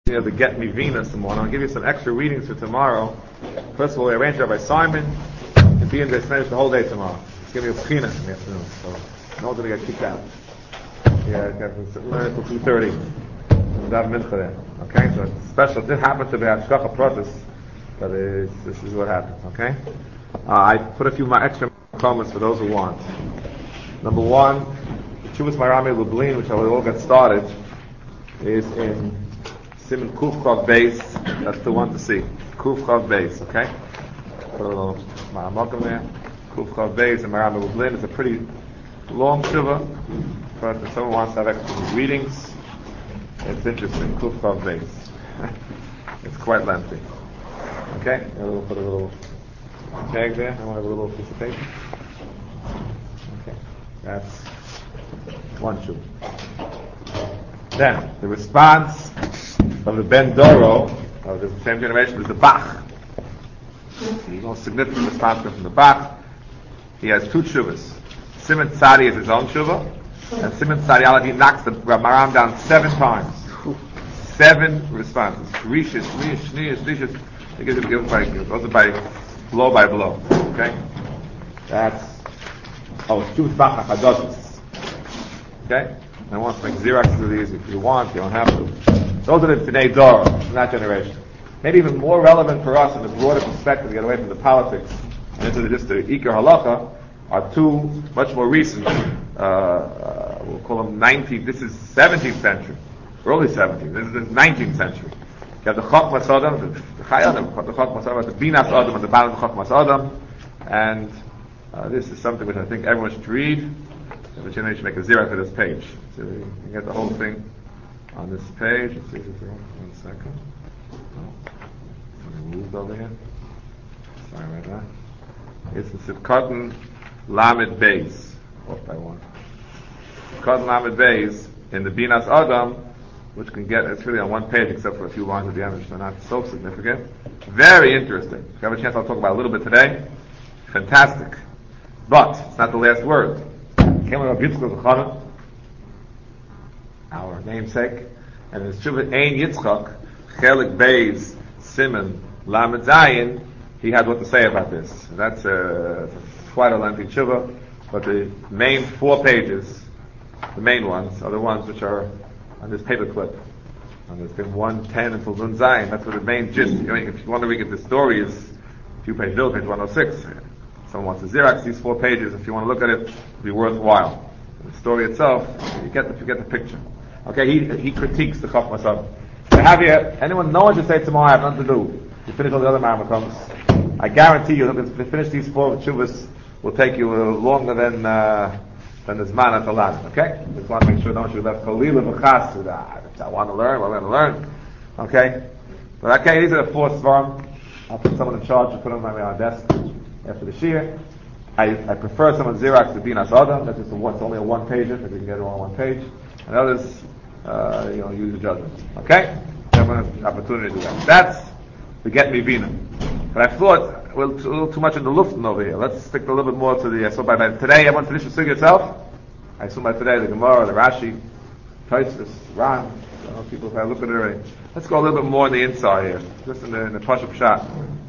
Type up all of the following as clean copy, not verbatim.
The Get Me Venus some more. And I'll give you some extra readings for tomorrow. First of all, we arranged Rabbi Simon to be in this finish the whole day tomorrow. It's going to be a pchina in the afternoon, so no one's going to get kicked out. Yeah, learn until 2:30. We'll have mincha there. Okay, so it's special. This happens to be Hashgacha Pratis, but this is what happens. Okay, I put a few more extra comments for those who want. Number one, the Chuvas Marami Lublin, which I will all get started, is in Simon Kuf Chav Beis. That's the one to see. Kuf Chav Beis, okay? Put a little Ma'amokim there. Kuf Chav Beis and Marami Lublin. It's a pretty long Shuvah, but if someone wants to have extra readings, it's interesting. Kuf Chav Beis. It's quite lengthy. Okay? We'll put a little tag there. I want to have a little piece of paper. Okay. That's one Shuvah. Then, the response of the Ben Doro, of the same generation, is the Bach. The most significant response comes from the Bach. He has two Shuvas. Simon Tzadi is his own Shuvah, and Simon Tzadi Aleph, he knocks the Maram down 7 times. 7 responses. Rishis, Rishis. He gives it goes by blow. Okay? That's, Shuvas Bach HaChadoshis. Okay? I want to make Xerox of these if you want, you don't have to. Those are the Bnei Dor, from that generation. Maybe even more relevant for us in the broader perspective, to get away from the politics and into just the Iker Halacha, are two much more recent, we'll call them 19th, this is 17th century, early 17th, this is the 19th century. You have the Chokmas Adam, the Chai Adam, the Chokmas Adam, the Binas Adam, and the bottom of the Chokmas Adam, and this is something which I think everyone should read. But you should make a Xerox for this page. So you can get the whole thing on this page. Let's see if it's 1 second. Something moved over here. Sorry about that. It's the Sivkatan Lamed Beis. Off by 1. Sivkatan Lamed Beis in the Binas Adam, which can get, it's really on 1 page except for a few lines at the end, which are not so significant. Very interesting. If you have a chance, I'll talk about it a little bit today. Fantastic. But it's not the last word. Came with Yitzchak Zechana, our namesake, and in Shuvah Ein Yitzchak, Chelik Beis, Simon, Lamed Zayin, he had what to say about this. That's quite a lengthy Shuvah, but the main 4 pages, the main ones, are the ones which are on this paper clip. And there's been 110 until Nun Zayin. That's what the main gist. If you want to read the story, is a few pages below, page 106. Someone wants to Xerox these 4 pages. If you want to look at it, it'll be worthwhile. The story itself, you get the picture. Okay, he critiques the Chokmas Adam. I have here, no one should say tomorrow I have nothing to do. You finish all the other Maramakoms. I guarantee you, to finish these 4 Chuvas will take you longer than the Zman at the last. Okay? Just want to make sure no one should have Cholila B'chas. I want to learn, we're going to learn. Okay? But okay, these are the 4 Svarim. I'll put someone in charge to put them on my desk after the Shir. I prefer someone Xerox to Binas Adam. That's just it's only a 1-pager, if you can get it all on 1 page. And others, use your judgment. Okay? Everyone has the opportunity to do that. That's the Get Me Vina. But I thought, a little too much in the Luften over here. Let's stick a little bit more to the, so by today, everyone finish the Sugi itself? I assume by today, the Gemara, the Rashi, Tosfos, Ran, people have looked at it already. Let's go a little bit more in the inside here, just in the Pashup Pshat.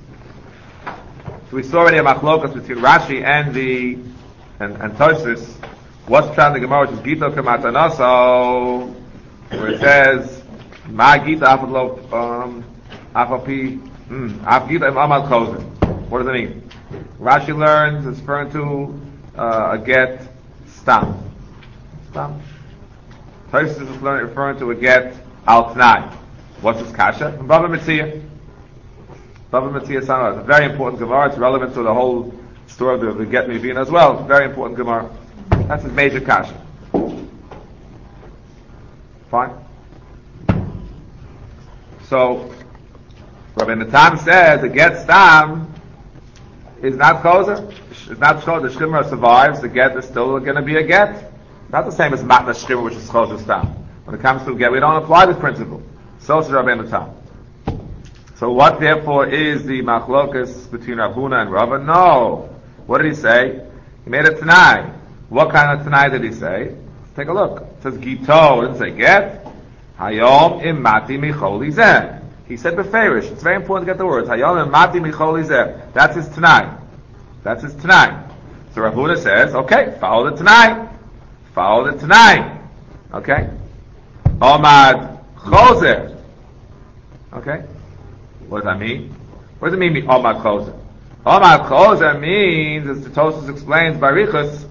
So we saw already a machlokas between Rashi and Tosfos. What's Pshat in the Gemara, which is Gita Kamatanaso, where it says, Ma Gita Afadlo, Afapi, Gita Im Amal Kozen. What does it mean? Rashi learns, it's referring to a get stam. Tosfos is referring to a get al Tnai. What's this kasha? From Bava Metzia. Bava Metzia Sanah. It's a very important Gemara. It's relevant to the whole story of the Get Me Vina as well. Very important Gemara. That's his major kasha. Fine. So, Rabbi Natan says the get stam is not kozer. It's not kozer. The shchimra survives. The get is still going to be a get. Not the same as matna shchimra, which is kozer stam. When it comes to get, we don't apply this principle. So is Rabbi Natan. So what therefore is the machlokas between Rav Huna and Rava? No. What did he say? He made a Tanai. What kind of Tanai did he say? Let's take a look. It says Gito. It didn't say get. Hayom imati micholi zeh. He said beferish. It's very important to get the words. Hayom imati micholi zeh. That's his Tanai. That's his Tanai. So Rav Huna says, okay, follow the Tanai. Follow the Tanai. Okay? Omad chozer. Okay? What does that mean? What does it mean, Omad chozer? Omad chozer means, as the Tosfos explains, Barichus,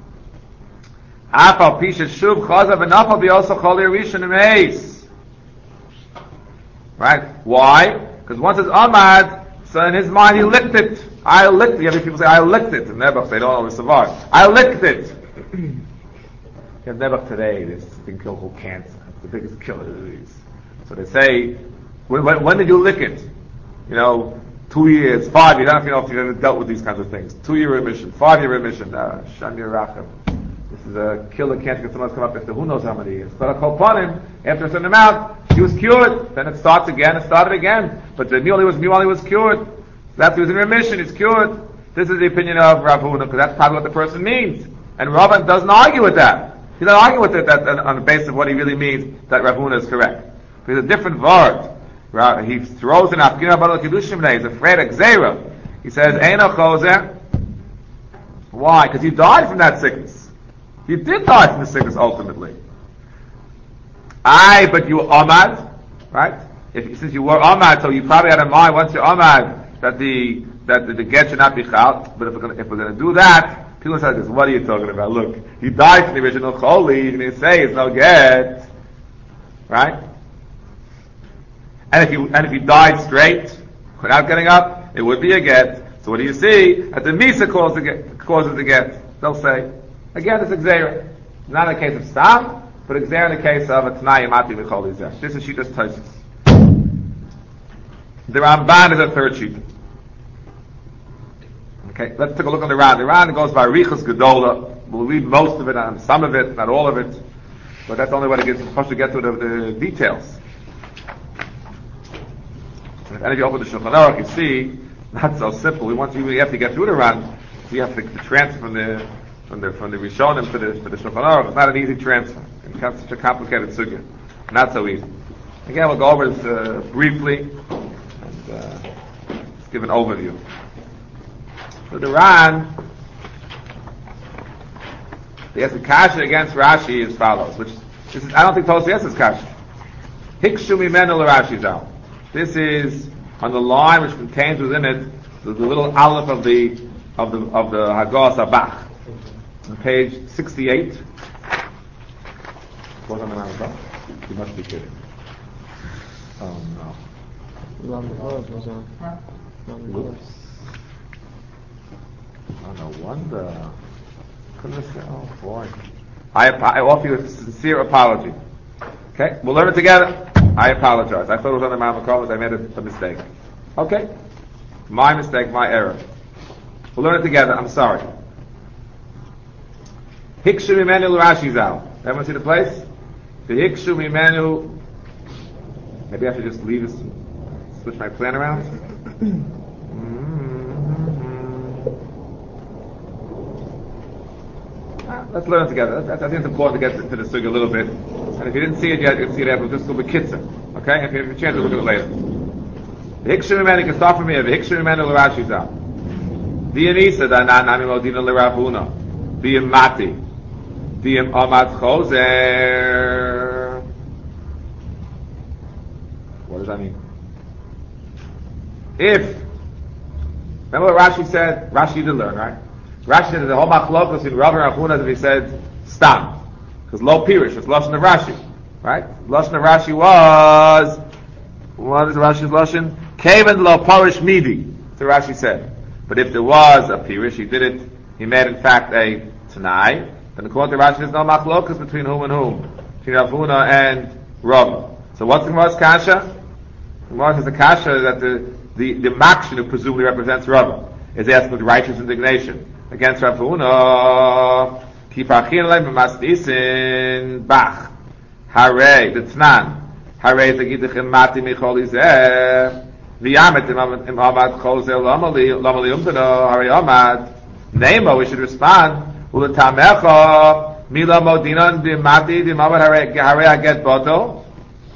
Afal pisha shuv chozer v'nafal b'yosa choli rishon emeis. Right? Why? Because once it's Omad, so in his mind he licked it. I licked it. You have people say, I licked it. In Nebuch, they don't always survive. I licked it. You have Nebuch today, this thing called cancer. It's the biggest killer disease. So they say, when did you lick it? 2 years, 5 years. I don't know if you've ever dealt with these kinds of things. 2-year remission, 5-year remission. Shamir Rachel. This is a killer cancer that someone's come up after who knows how many years. But after a certain amount, he was cured. Then it starts again, it started again. But the Muley was cured. After he was in remission, he's cured. This is the opinion of Rav Huna, because that's probably what the person means. And Rabban doesn't argue with that. He doesn't argue with it that on the basis of what he really means, that Rav Huna is correct. There's a different word. He throws in Afkina Badal Kiddushim, he's afraid of Gzeira. He says, Eino Chozer. Why? Because he died from that sickness. He did die from the sickness ultimately. But you were Ahmad, right? Since you were Ahmad, so you probably had in mind once you're Ahmad that the get should not be chal. But if we're going to do that, people say this. What are you talking about? Look, he died from the original choli. You can say it's no get, right? And if he died straight without getting up, it would be a get. So what do you see? That the misa causes the get. They'll say again, it's a gzeira. Not in the case of Sam, but a gzeira in the case of a Tanai Yamati V'chol Yizeh. This is Shitas Tosfos. The Ramban is a third sheet. Okay, let's take a look on the Ran. The Ran goes by Riches Gedola. We'll read most of it, and some of it, not all of it. But that's the only way to get to the details. If any of you open the Shulchan Aruch, you see, not so simple. You have to get through the Ran. So you have to transfer from the Rishonim to the Shulchan Aruch. It's not an easy transfer. It's such a complicated sugya. Not so easy. Again, we'll go over this briefly and let's give an overview. So the Ran, the kasha against Rashi as follows, which this is, I don't think Tosfos has this kasha. Hikshu mimenu l'Rashi zal. This is on the line which contains within it the little aleph of the Hagos Abach. On page 68. What's on the Rambam? You must be kidding. Oh no. Whoops. Oh, no wonder. Goodness, oh boy. I offer you a sincere apology. Okay? We'll learn it together. I apologize. I thought it was on the Rambam, but I made a mistake. Okay? My mistake, my error. We'll learn it together. I'm sorry. Hikshu mimenu l'Rashi zal. Everyone see the place? The hikshu mimenu. Maybe I should just leave this, switch my plan around. Let's learn it together. I think it's important to get to the sugya a little bit. And if you didn't see it yet, you'll see it after. Just go with kitza. Okay? If you have a chance, we'll look at it later. The hikshu mimenu, you can start from here. The hikshu mimenu l'Rashi zal. The Anisa, the Nami Modina l'Ravuna. The Mati. The Amad Chozer. What does that mean? Remember what Rashi said? Rashi did learn, right? Rashi said that the whole machlokas in Rav and Rav Huna, he said, stop. Because lo pirish, it's Lashon of Rashi. Right? Lashon of Rashi was, what is Rashi's Lashon? Kaven lo parish midi. That's what Rashi said. But if there was a pirish, he made in fact a Tanai, then according to Rashi, there's no machlokas between whom and whom. Between Rav Huna and Rav. So what's the Gemara's kasha? The Gemara says the kasha that the makshin who presumably represents Rav is asking with righteous indignation against Rav Huna. Kipachin leim b'masnisin bach. Hare, the Tnan. Hare zegidichem mati michol izeh. V'yamet im amad chozer lamali umdano. Hare amad. Nemo, we should respond. Uletamecha mila modinan b'mati b'mamad hare aget boto.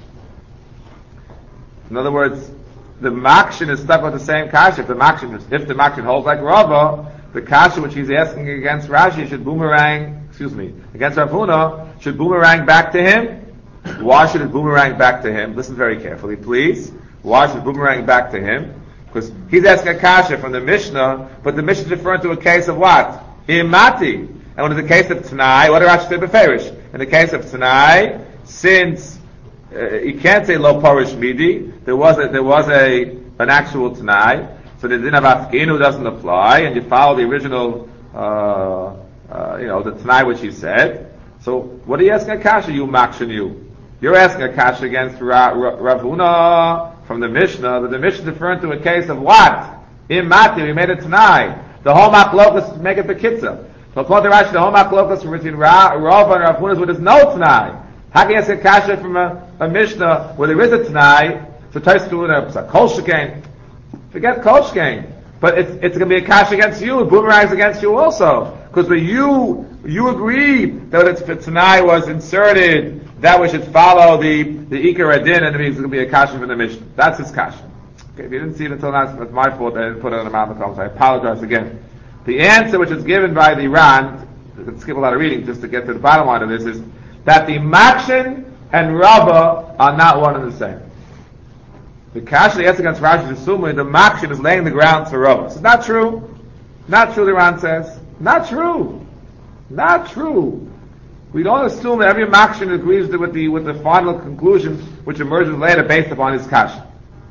In other words, the Makshin is stuck with the same kasha. If the Makshin holds like Rava, the kasha which he's asking against Rashi against Rav Huna, should boomerang back to him. Why should it boomerang back to him? Listen very carefully, please. Why should it boomerang back to him? Because he's asking a kasha from the Mishnah, but the Mishnah is referring to a case of what? Imati. And when it's the case of Tanai, what did Rashi say beferish? In the case of Tanai, since you can't say lo parish midi, there was an actual Tanai, so the din of Afkinu doesn't apply, and you follow the original, the Tanai which he said. So what are you asking a kasha? You makshin you. You're asking a kasha against Rav Huna from the Mishnah, but the Mishnah is referring to a case of what? Imati, we made it Tanai. The whole machlokas make it bekitza. So according to Rashi, the whole machlokas between Rav and Rav Huna is where there's no Tanai. How can you ask a kasha from a Mishnah where there is a Tanai? So Tais doing a kol shekain. Forget kol shekain. But it's going to be a kasha against you. It boomerangs against you also. Because when you agreed that if the Tanai was inserted, that we should follow the Ikar Adin, and it means it's going to be a kasha from the Mishnah. That's his kasha. Okay, if you didn't see it until now, it's my fault. I didn't put it on the mouth of the column, so I apologize again. The answer which is given by the Ran, we can skip a lot of reading just to get to the bottom line of this, is that the Makshin and Rava are not one and the same. The kasha the answer against Rashi is assuming the Makshin is laying the ground for Rava. It's not true. Not true, the Ran says. Not true. Not true. We don't assume that every Makshin agrees with the final conclusion which emerges later based upon his kasha.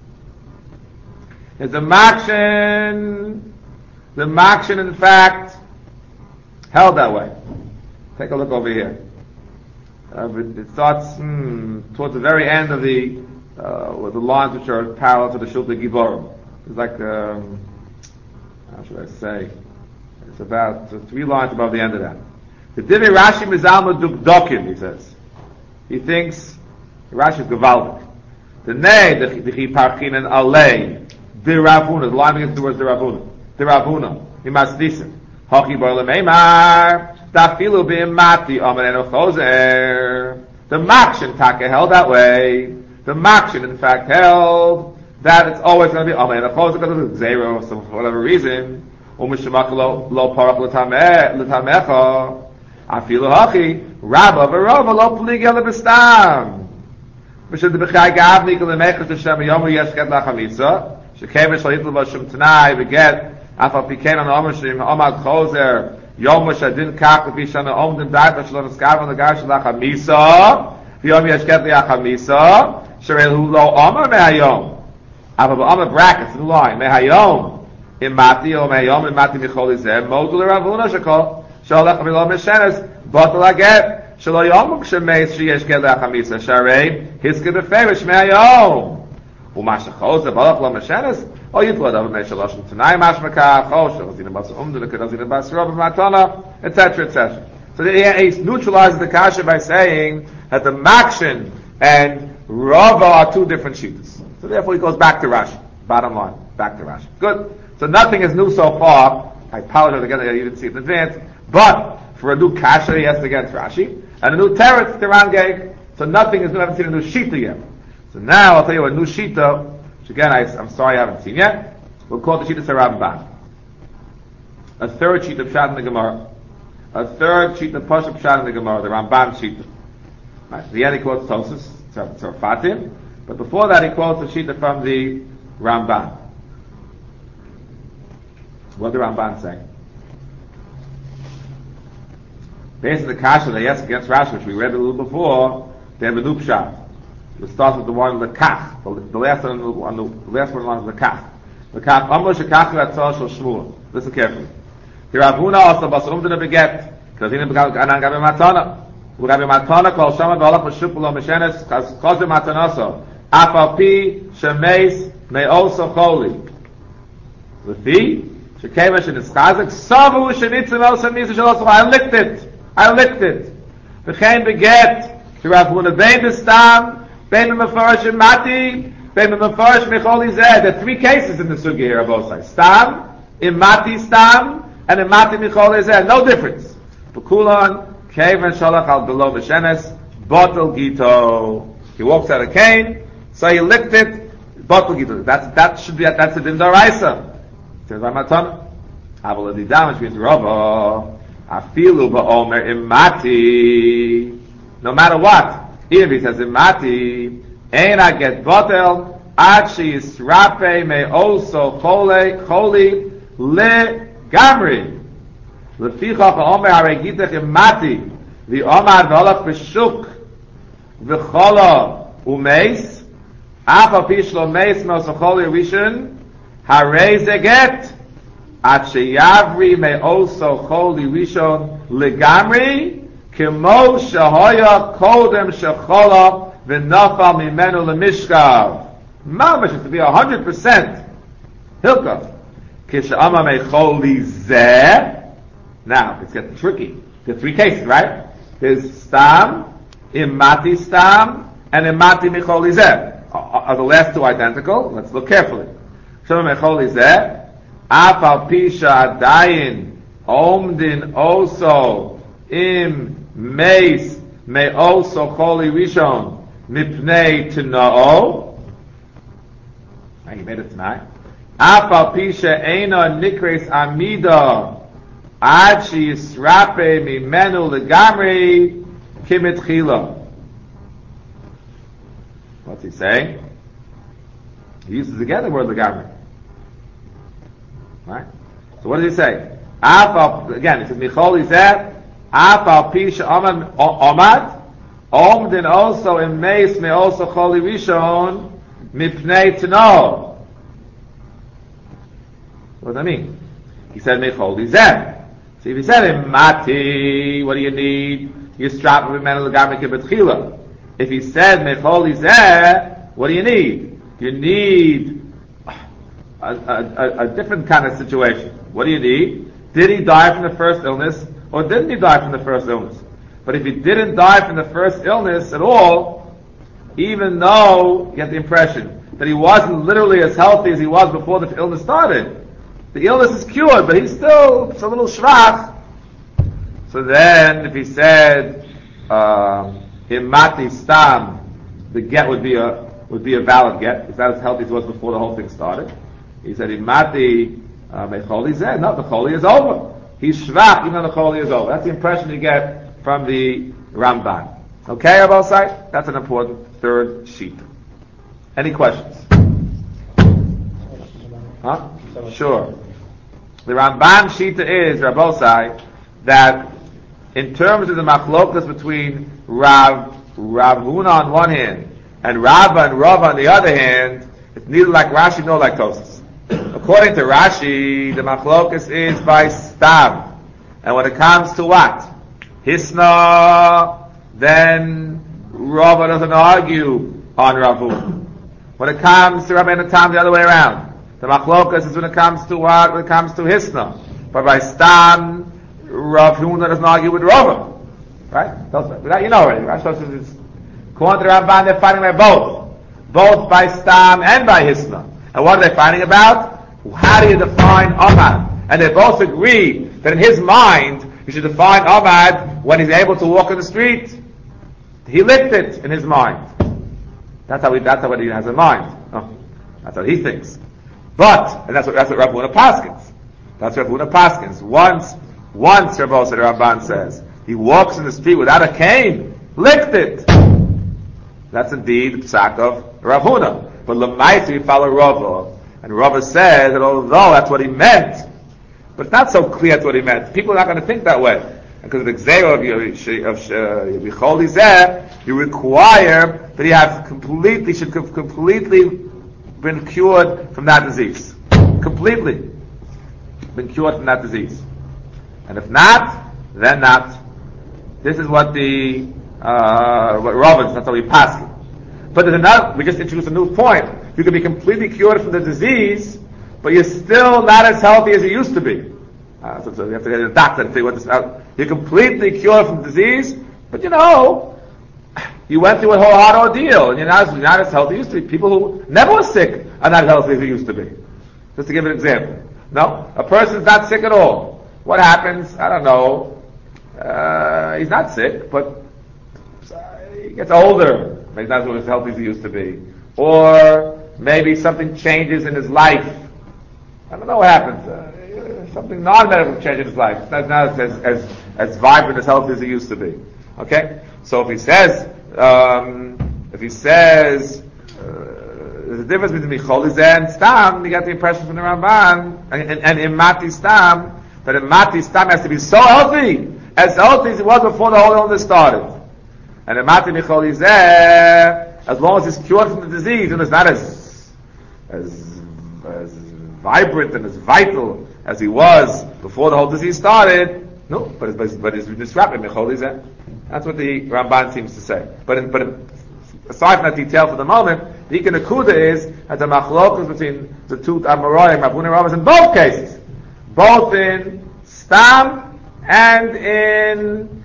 It's the Makshin in fact held that way. Take a look over here. It starts towards the very end of with the lines which are parallel to the Shulta Giborim. It's like, how should I say? It's about 3 lines above the end of that. The Divi Rashi Mizalma Dukdokim, he says. He thinks Rashi is Gavaldik. The Nei, the Chiparchin and Alei, the Ravuna, the line begins with the words the Ravuna. The Ravuna, he must listen. Hochi Boilam Eimar, Dafilu B'Imati, Omen Eno Choser. The Makshin Taka held that way. The Makshin, in fact, held that it's always going to be Omen Eno Choser because of the Zero, so for whatever reason. Umishmak lo parach l'tamecha. Afilu hachi Rabba v'Rava lo pligel lebestam. Mishad b'chai gavni kol lemecha t'shem yomu yeshket lachamisa. Shekevish lo yitlu b'shum t'nai v'get afal pikein an omashim omad choser yomu shadin kach l'fi shana omdim dai v'shalon eskav l'gar shalachamisa v'yom yeshket lachamisa sherelu lo omar mehayom. Afal b'omar brackets in the line mehayom. Imati o meyom imati michol izeh modul Rav Huna shekol sholach v'lo meshenes batal aget shelo yom shemeis sheyesh get le'achamisa sharei hiske beferish meyom umashachol ze balach lo meshenes o yitlo adav meishaloshim t'nai mashmakach o shalazina bas umdu lekedazina bas rob matana etc. etc. So he neutralizes the kasha by saying that the Makshin and Rava are 2 different shittas. So therefore he goes back to Rashi. Bottom line, back to Rashi. Good. So nothing is new so far. I apologize again that you didn't see it in advance. But for a new kasha, he has to get Rashi. And a new teretz, the Ran gave. So nothing is new. I haven't seen a new shita yet. So now I'll tell you a new shita, which again, I'm sorry I haven't seen yet. We'll call it the shita Ramban. A third shita of Pshat in the Gemara. A third shita of Pasha Pshat in the Gemara, the Ramban shita. Right. The end he quotes Tosus, Tzarfatim. But before that he quotes a shita from the Ramban. What did the Ramban say? Based on the kasha they asked against Rashi, which we read a little before, they have a new pshat. It starts with the one lekach. The last one on the last one is lekach. Lekach amro shekach ratzah shel Shmuel. Listen carefully. The Rav Huna also basum didn't beget because he didn't beget anan gabe matana. Gabe matana kol shama v'alach v'shuk v'lo meshenes chazir matanaso afal pi shemeis me'oso choli. Lefi Shekemesh and Ischazek, Savu Shenitzim El Samisa Shalosu, I licked it. V'chein beget, to Rav Huna, Bein B'stam, Bein B'mefarish Mati, Bein B'mefarish Mechol Izeh. There are 3 cases in the sugi here of both sides. Stam, Imati Stam, and Imati Mechol Izeh. No difference. B'kulon, Keven Shalach Al Below V'shenes, Botel Gito. He walks out of cane, so he licked it, That should be, that's a din d'oraisa. Says by Matana. Aval adidam, which means Rava, afilu ba'omer imati. No matter what, even if he says imati, ein I get botel, achi yisrape me also choli le gamri. Lefichach ha'omer haregitech imati, v'omar v'olach b'shuk, v'chola umeis, afa pishlo meis me'oso choli rishon, harei zeget, at sheyavri me'oso choli rishon legamri, Kimo shahoya kodem shechola v'nafal mimenu lemishkav. Mamash is to be 100% hilka. Kishama mecholi zeh. Now it's getting tricky. There's three cases, right? There's stam, imati stam, and imati mecholi zeh. Are the last two identical? Let's look carefully. Shama mecholi zeh. Afal pisha adayin omdin oso im Meis may also choli rishon mipnei t'na'o. You made it tonight. Afal pisha eina nikres amida ad sheyisrape mimenu legamri kimitchila. What's he saying? He uses again the word legamri. Right? So what does he say? Afal, again, it says micholi zeh. Afal pisha omad omdin also in meis may also choli rishon mipnei t'no. What does that mean? He said mecholi zeh. So if he said imati, what do you need? You strap with men legamri kibetchila. If he said mecholi zeh, what do you need? You need a different kind of situation. What do you need? Did he die from the first illness? Or didn't he die from the first illness? But if he didn't die from the first illness at all, even though you get the impression that he wasn't literally as healthy as he was before the illness started, the illness is cured, but he's still a little shvach. So then, if he said imati stam, the get would be a valid get. He's not as healthy as he was before the whole thing started. He said imati mecholi zeh. No, the choli is over. He's shvach, even though the choli is over. That's the impression you get from the Ramban. Okay, Abel Sai? That's an important third sheet. Any questions? Huh? Sure. The Ramban sheet is, Rabbi Sai, that in terms of the machlokas between Rav Huna on one hand and Rava and Rava on the other hand, it's neither like Rashi nor like Tosas. According to Rashi, the machlokas is by stam. And when it comes to what? Hisna, then Rava doesn't argue on Ravu. When it comes to Rabbi Natan, the other way around. The machlokas is when it comes to what? When it comes to Hisna. But by stam, Rav Huna doesn't argue with Rava. Right? You know already. Right? So according to the Ramban, they're fighting by both. Both by stam and by Hisna. And what are they fighting about? How do you define Ahmad? And they both agree that in his mind, you should define Ahmad when he's able to walk in the street. He licked it in his mind. That's what he has in mind. Oh, that's what he thinks. But, and that's what Rav Huna paskins. That's Rav Huna paskins. Once Rabbi said, Ramban says, he walks in the street without a cane, licked it. That's indeed the psak of Rav Huna. But Lamaisi, we follow Rava. And Rava says that although that's what he meant, but it's not so clear that's what he meant. People are not going to think that way. Because of the Gzeira of Yicholi Zeh, you require that he should have completely been cured from that disease. Completely been cured from that disease. And if not, then not. This is what the what Rava, that's how we pass it. But there's another, we just introduced a new point. You can be completely cured from the disease, but you're still not as healthy as you used to be. So you have to get a doctor to figure what this out. You're completely cured from the disease, but you went through a whole hard ordeal, and you're not as healthy as you used to be. People who never were sick are not as healthy as they used to be. Just to give an example. No? A person's not sick at all. What happens? I don't know. He's not sick, but he gets older. He's not as healthy as he used to be. Or maybe something changes in his life. I don't know what happens. Something non-medical changes in his life. It's not as vibrant, as healthy as it used to be. Okay? So if he says, there's a difference between Micholize and Stam, you get the impression from the Ramban, and in Mati Stam, that in Mati Stam has to be so healthy, as healthy as it was before the whole illness started. And in Mati Micholize, as long as he's cured from the disease, and it's not as vibrant and as vital as he was before the whole disease started, no, but it's disrupted Micholize. That's what the Ramban seems to say. But aside from that detail for the moment, the Ikanakuda is that the machlokas between the two Amoraim, Rav Huna and Rambam, in both cases, both in Stam and in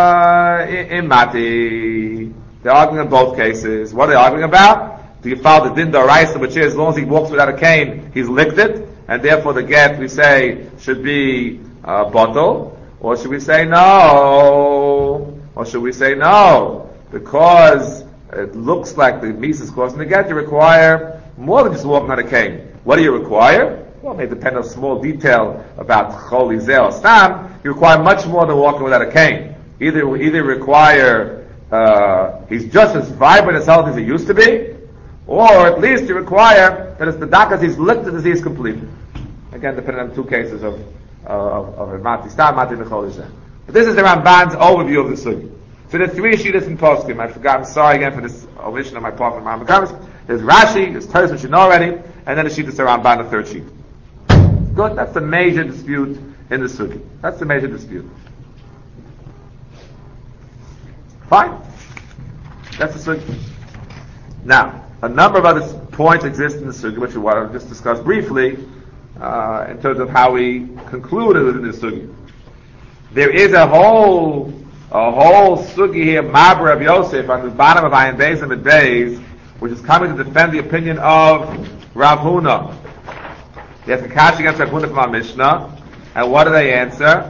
Mati. They're arguing in both cases. What are they arguing about? Do you follow the Din D'Oraisa, which is as long as he walks without a cane, he's licked it, and therefore the get, we say, should be bottle, or should we say no? Or should we say no? Because it looks like the Mises causing the get, you require more than just walking on a cane. What do you require? Well, it may depend on small detail about Cholize or Stam. You require much more than walking without a cane. Either require, he's just as vibrant as healthy as he used to be, or at least you require that it's the doctor he's licked the disease completely. Again, depending on two cases of Mati Stam, Mati Micholize. But this is the Ramban's overview of the Sugi. So there's three Shittas in Poskim. I forgot, I'm sorry again for this omission on my part from Rambam Kamas. There's Rashi, there's Teres, which you know already, and then the Shittas Ramban, the third sheet. Good, that's the major dispute in the Sugi. That's the major dispute. Fine. That's the Sugi. Now, a number of other points exist in the Sugi, which we want to just discuss briefly, in terms of how we concluded within the Sugi. There is a whole sugi here, Mabra of Yosef, on the bottom of Ayin Beis and Beis, which is coming to defend the opinion of Rav Huna. He has a kash against Rav Huna from our Mishnah, and what do they answer?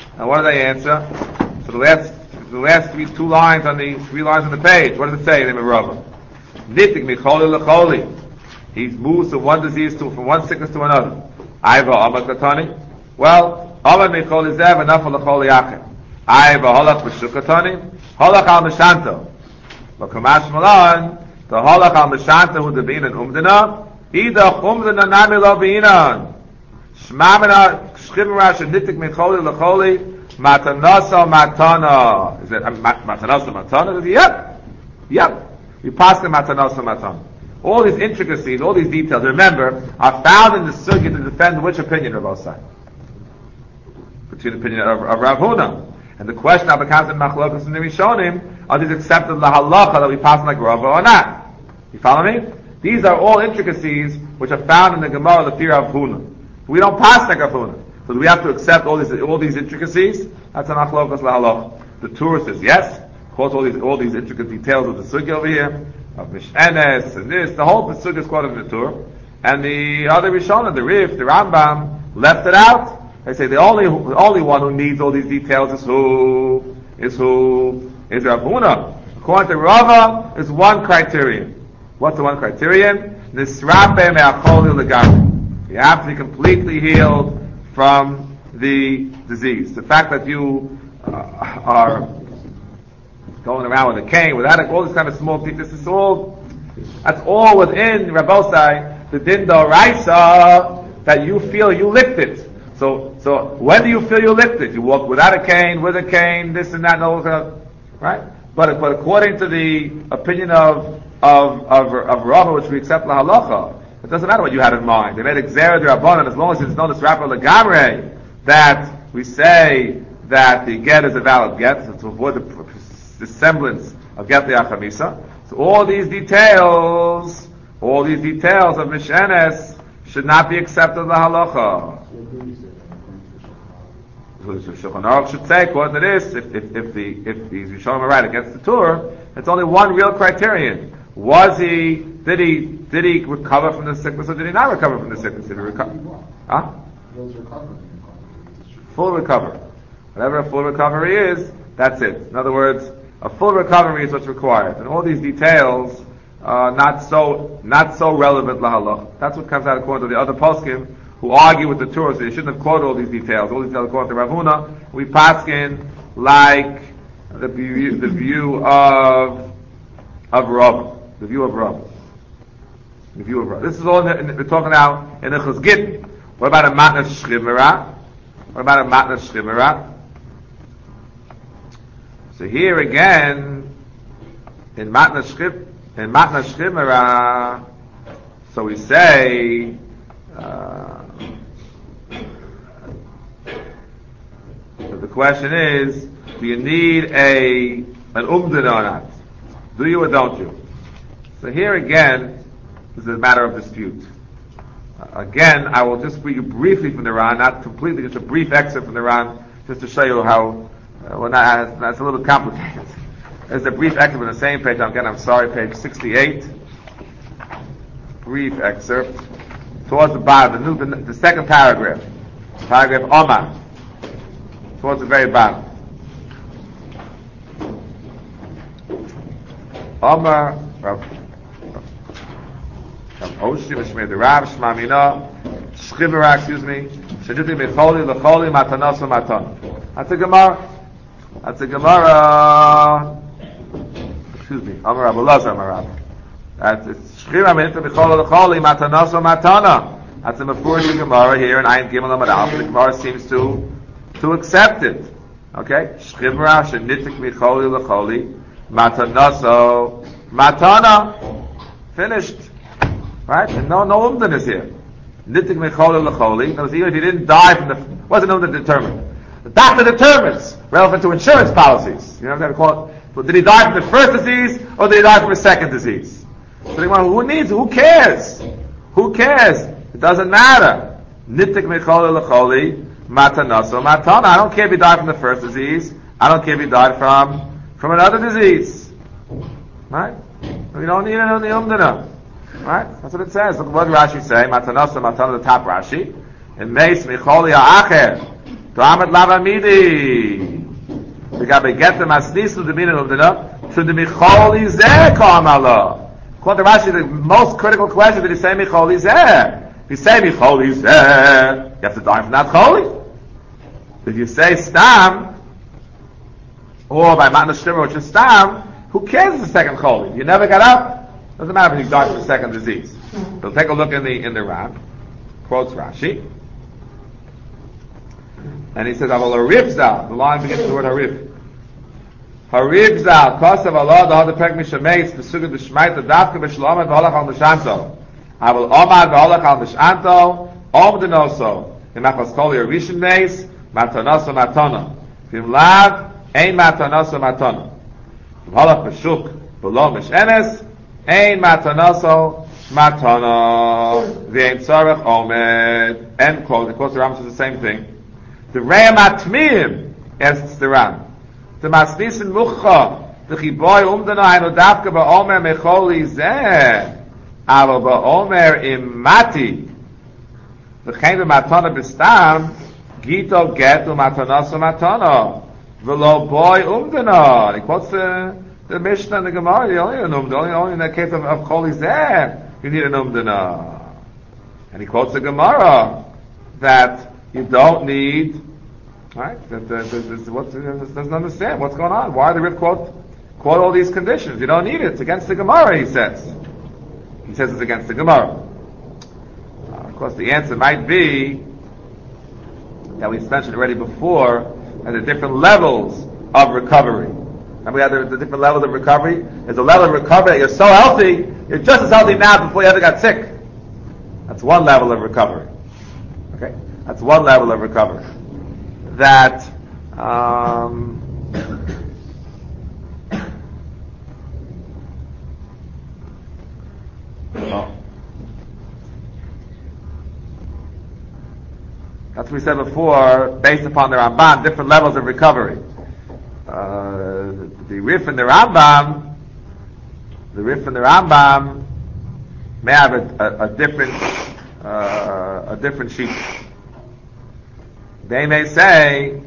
So the last two lines on the page, what does it say in the Merava? Nitik micholi lecholi. He moves from one disease from one sickness to another. Aiva amad katani. Well, amad micholi zev enough for lecholi achim. Aiva holach b'shukatani. Holach al mishanto. But Kamash Malan, the holach al mishanto who devin and umdina. Ida umdina nami lo b'inan. Shmamina shchimra shenitik micholi lecholi. Matanasa matana. Is it matanasa matana? Yep. We pass the matanasa matana. All these intricacies, all these details, remember, are found in the Sugi to defend which opinion of Osai? Between the opinion of Rav Huna. And the question of becomes in Machlokas and the Rishonim, are these accepted lahalacha that we pass like Rava or not? You follow me? These are all intricacies which are found in the Gemara, the fear of Huna. We don't pass like Rav Huna. So do we have to accept all these intricacies? That's an Machlokas lahalacha. The Torah says yes. Of course, all these intricate details of the Sugi over here, of Mishenes and this, the whole Sugi is quoted in the Torah. And the other Rishonim, the Rif, the Rambam, left it out. They say the only one who needs all these details is who? Is Rav Huna. According to Rava, is one criterion. What's the one criterion? Nisrape me'acholi legami. You have to be completely healed from the disease. The fact that you are going around with a cane, without all this kind of small details, that's all within Rabbosai, the Din D'Oraisa, that you feel you licked it. So when do you feel you licked it? You walk without a cane, with a cane, this and that, and all that, right? But according to the opinion of Rava, which we accept la halacha, it doesn't matter what you had in mind. They made Xera de Rabbanan, as long as it's known as Rapper Legamre, that we say that the get is a valid get, to avoid the semblance of get the achamisa. So all these details of Mishenes should not be accepted la halacha. So the Shulchan Aruch should say, according to this, if these Rishonim are right against the Torah, it's only one real criterion. Did he recover from the sickness, or did he not recover from the sickness? Did he recover? Full recovery. Whatever a full recovery is, that's it. In other words, a full recovery is what's required. And all these details, not so relevant lahalach. That's what comes out according to the other poskim who argue with the Torah. So they shouldn't have quoted all these details. All these details according to Rav Huna. We paskin like the view of Rav. The view of Rav. The view of Rav. This is all we're talking now in the Chazgit. What about a matnas shchimera? What about a matnas shchimera? So here again, in matnas shchimera, so we say, so the question is, do you need an umdana or not? Do you or don't you? So here again, this is a matter of dispute. Again, I will just read you briefly from the Ran, not completely, just a brief excerpt from the Ran, just to show you how, that's a little complicated. There's a brief excerpt on the same page, I'm sorry, page 68. Brief excerpt. Towards the bottom, the second paragraph. Paragraph Omar. Towards the very bottom. Omar, Oshim, Shmei the Rav, Shmamina, Shchivera, Shaditi Mecholi, Lecholi, Matanos, Matan. That's a Gemara. Amar Abu Lazar, Amar. That's Shchivera, Minta Mecholi, Lecholi, Matanos, Matana. That's a Mefurish Gemara here in Ayin Gimel Amar Alpha. The Gemara seems to accept it. Okay? Shchivera, Shaditik Mecholi, Lecholi, Matanaso, Matana. Finished. Right? And no umdan is here. Nitik mecholi lecholi. Even if he didn't die from wasn't umdan determined. The doctor determines, relevant to insurance policies. You know what I'm call it? But did he die from the first disease, or did he die from a second disease? So who cares? Who cares? It doesn't matter. Nitik mecholi lecholi, matanaso matana. I don't care if he died from the first disease. I don't care if he died from another disease. Right? We don't need any umdana. Right? That's what it says. Look what Rashi say. Matanasa, Matana, the top Rashi. And Meis, Micholi, Ha'acher. To'amet Lavamidi. We got to get the Masnisu, the meaning of the to the Micholi Zeh, Kamala. According to Rashi, the most critical question, did he say Micholi Zeh? If you say Micholi Zeh, you have to die from that Choli. If you say Stam, or by Matna Shimmer, which is Stam, who cares if it's the second Choli? You never got up. Doesn't matter if you die from the second disease. So take a look in the Ram. Quotes Rashi. And he says, Aval Harivzal. The line begins with the word Hariv. Harivzal. Kosav Allah, the other pek mishameis, the suga the shmait, the dafka b'shalom, v'holach al nishanto. Aval omad v'holach al nishanto, om denoso. Imachas koli arishin meis, matanoso matona. V'im lav, ein matanoso matona. V'holach b'shuk, v'lo mishenes, ein matanoso matana v'ein tzarech omed. End quote. Of course, the Ram says the same thing. The Re'em Atmiyim asks the Ram. The Masnisin Mucha the Chiboy Umdana Hainu Davka Ba'omer Mecholi Zeh Ava Ba'omer Imati V'chein V'matana B'stam Gito Getu Matanaso Matana V'lo Boy Umdana. He quotes the Mishnah and the Gemara. You only need an umdana. Only in that case of Choli Zeh you need an umdana. And he quotes the Gemara that you don't need, right? That doesn't understand what's going on. Why the Rif quote all these conditions? You don't need it. It's against the Gemara, he says. He says it's against the Gemara. Of course, the answer might be that we mentioned already before, at the different levels of recovery. And we have the different levels of recovery. There's a level of recovery that you're so healthy, you're just as healthy now before you ever got sick. That's one level of recovery. Okay? That's one level of recovery. That, that's what we said before, based upon the Ramban, different levels of recovery. The Rif and the Rambam may have a different sheet. They may say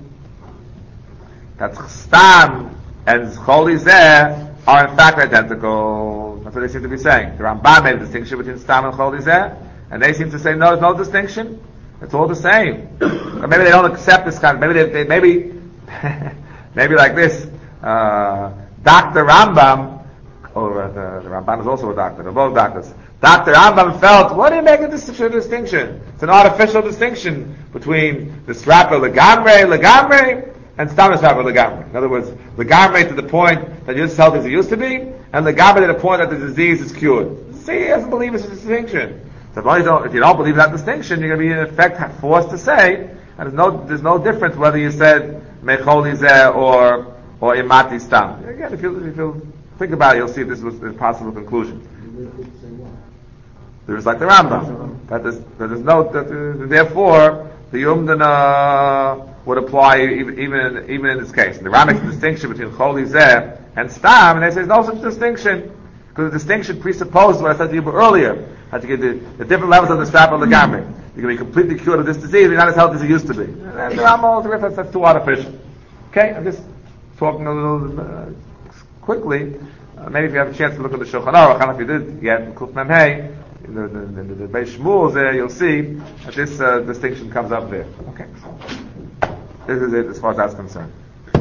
that Chstam and Choli Zeh are in fact identical. That's what they seem to be saying. The Ramban made a distinction between Stam and Chol Yizeh, and they seem to say no, there's no distinction. It's all the same. Or maybe they don't accept this kind of, maybe like this, Dr. Rambam, the Ramban is also a doctor, they're both doctors. Dr. Rambam felt, what do you make a distinction? It's an artificial distinction between the Srapa Legamre, and Stam Srapa Legamre. In other words, Legamre to the point that you're as healthy as it used to be, and Legamre to the point that the disease is cured. See, he doesn't believe it's a distinction. So if you don't believe that distinction, you're going to be in effect forced to say, and there's no difference whether you said Mechol Yizeh or Imati Stam. Again, if you think about it, you'll see this was a possible conclusion. There's like the Rambam. Therefore, the Umdana would apply even in this case. The Rambam makes a distinction between Chol Yizeh and Stam, and they say there's no such distinction, because the distinction presupposes what I said to you earlier, that you get the different levels of the Srapa Legamre. You can be completely cured of this disease, but you're not as healthy as you used to be. And the Rambam also that's too artificial. Okay, I'm just talking a little quickly. Maybe if you have a chance to look at the Shulchan Aruch, and if you did yet, in Kuf Mem Hey, in the Beis Shmuel there, you'll see that this distinction comes up there. Okay, this is it as far as that's concerned.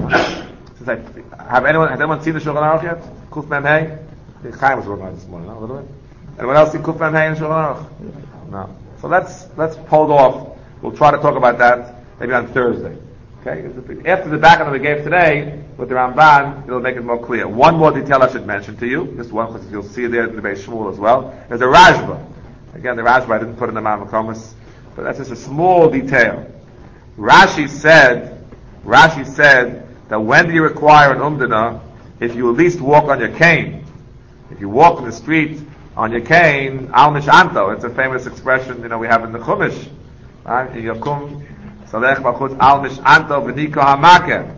Has anyone seen the Shulchan Aruch yet? Kuf Mem Hey? I think Chaim was working on it this morning, no? A little bit. Anyone else see Kuf Mem Hey in Shulchan Aruch? No. So let's hold off. We'll try to talk about that maybe on Thursday. Okay? After the background that we gave today with the Ramban, it'll make it more clear. One more detail I should mention to you, just one, because you'll see it there in the Beis Shmuel as well. There's a Rashba. Again, the Rashba I didn't put in the Ma'amar Komas, but that's just a small detail. Rashi said that when do you require an umdana if you at least walk on your cane? If you walk in the street on your cane, al mishanto. It's a famous expression, we have in the Chumash. Right? Yakum salech b'chutz al mishanto v'niko hamakeh.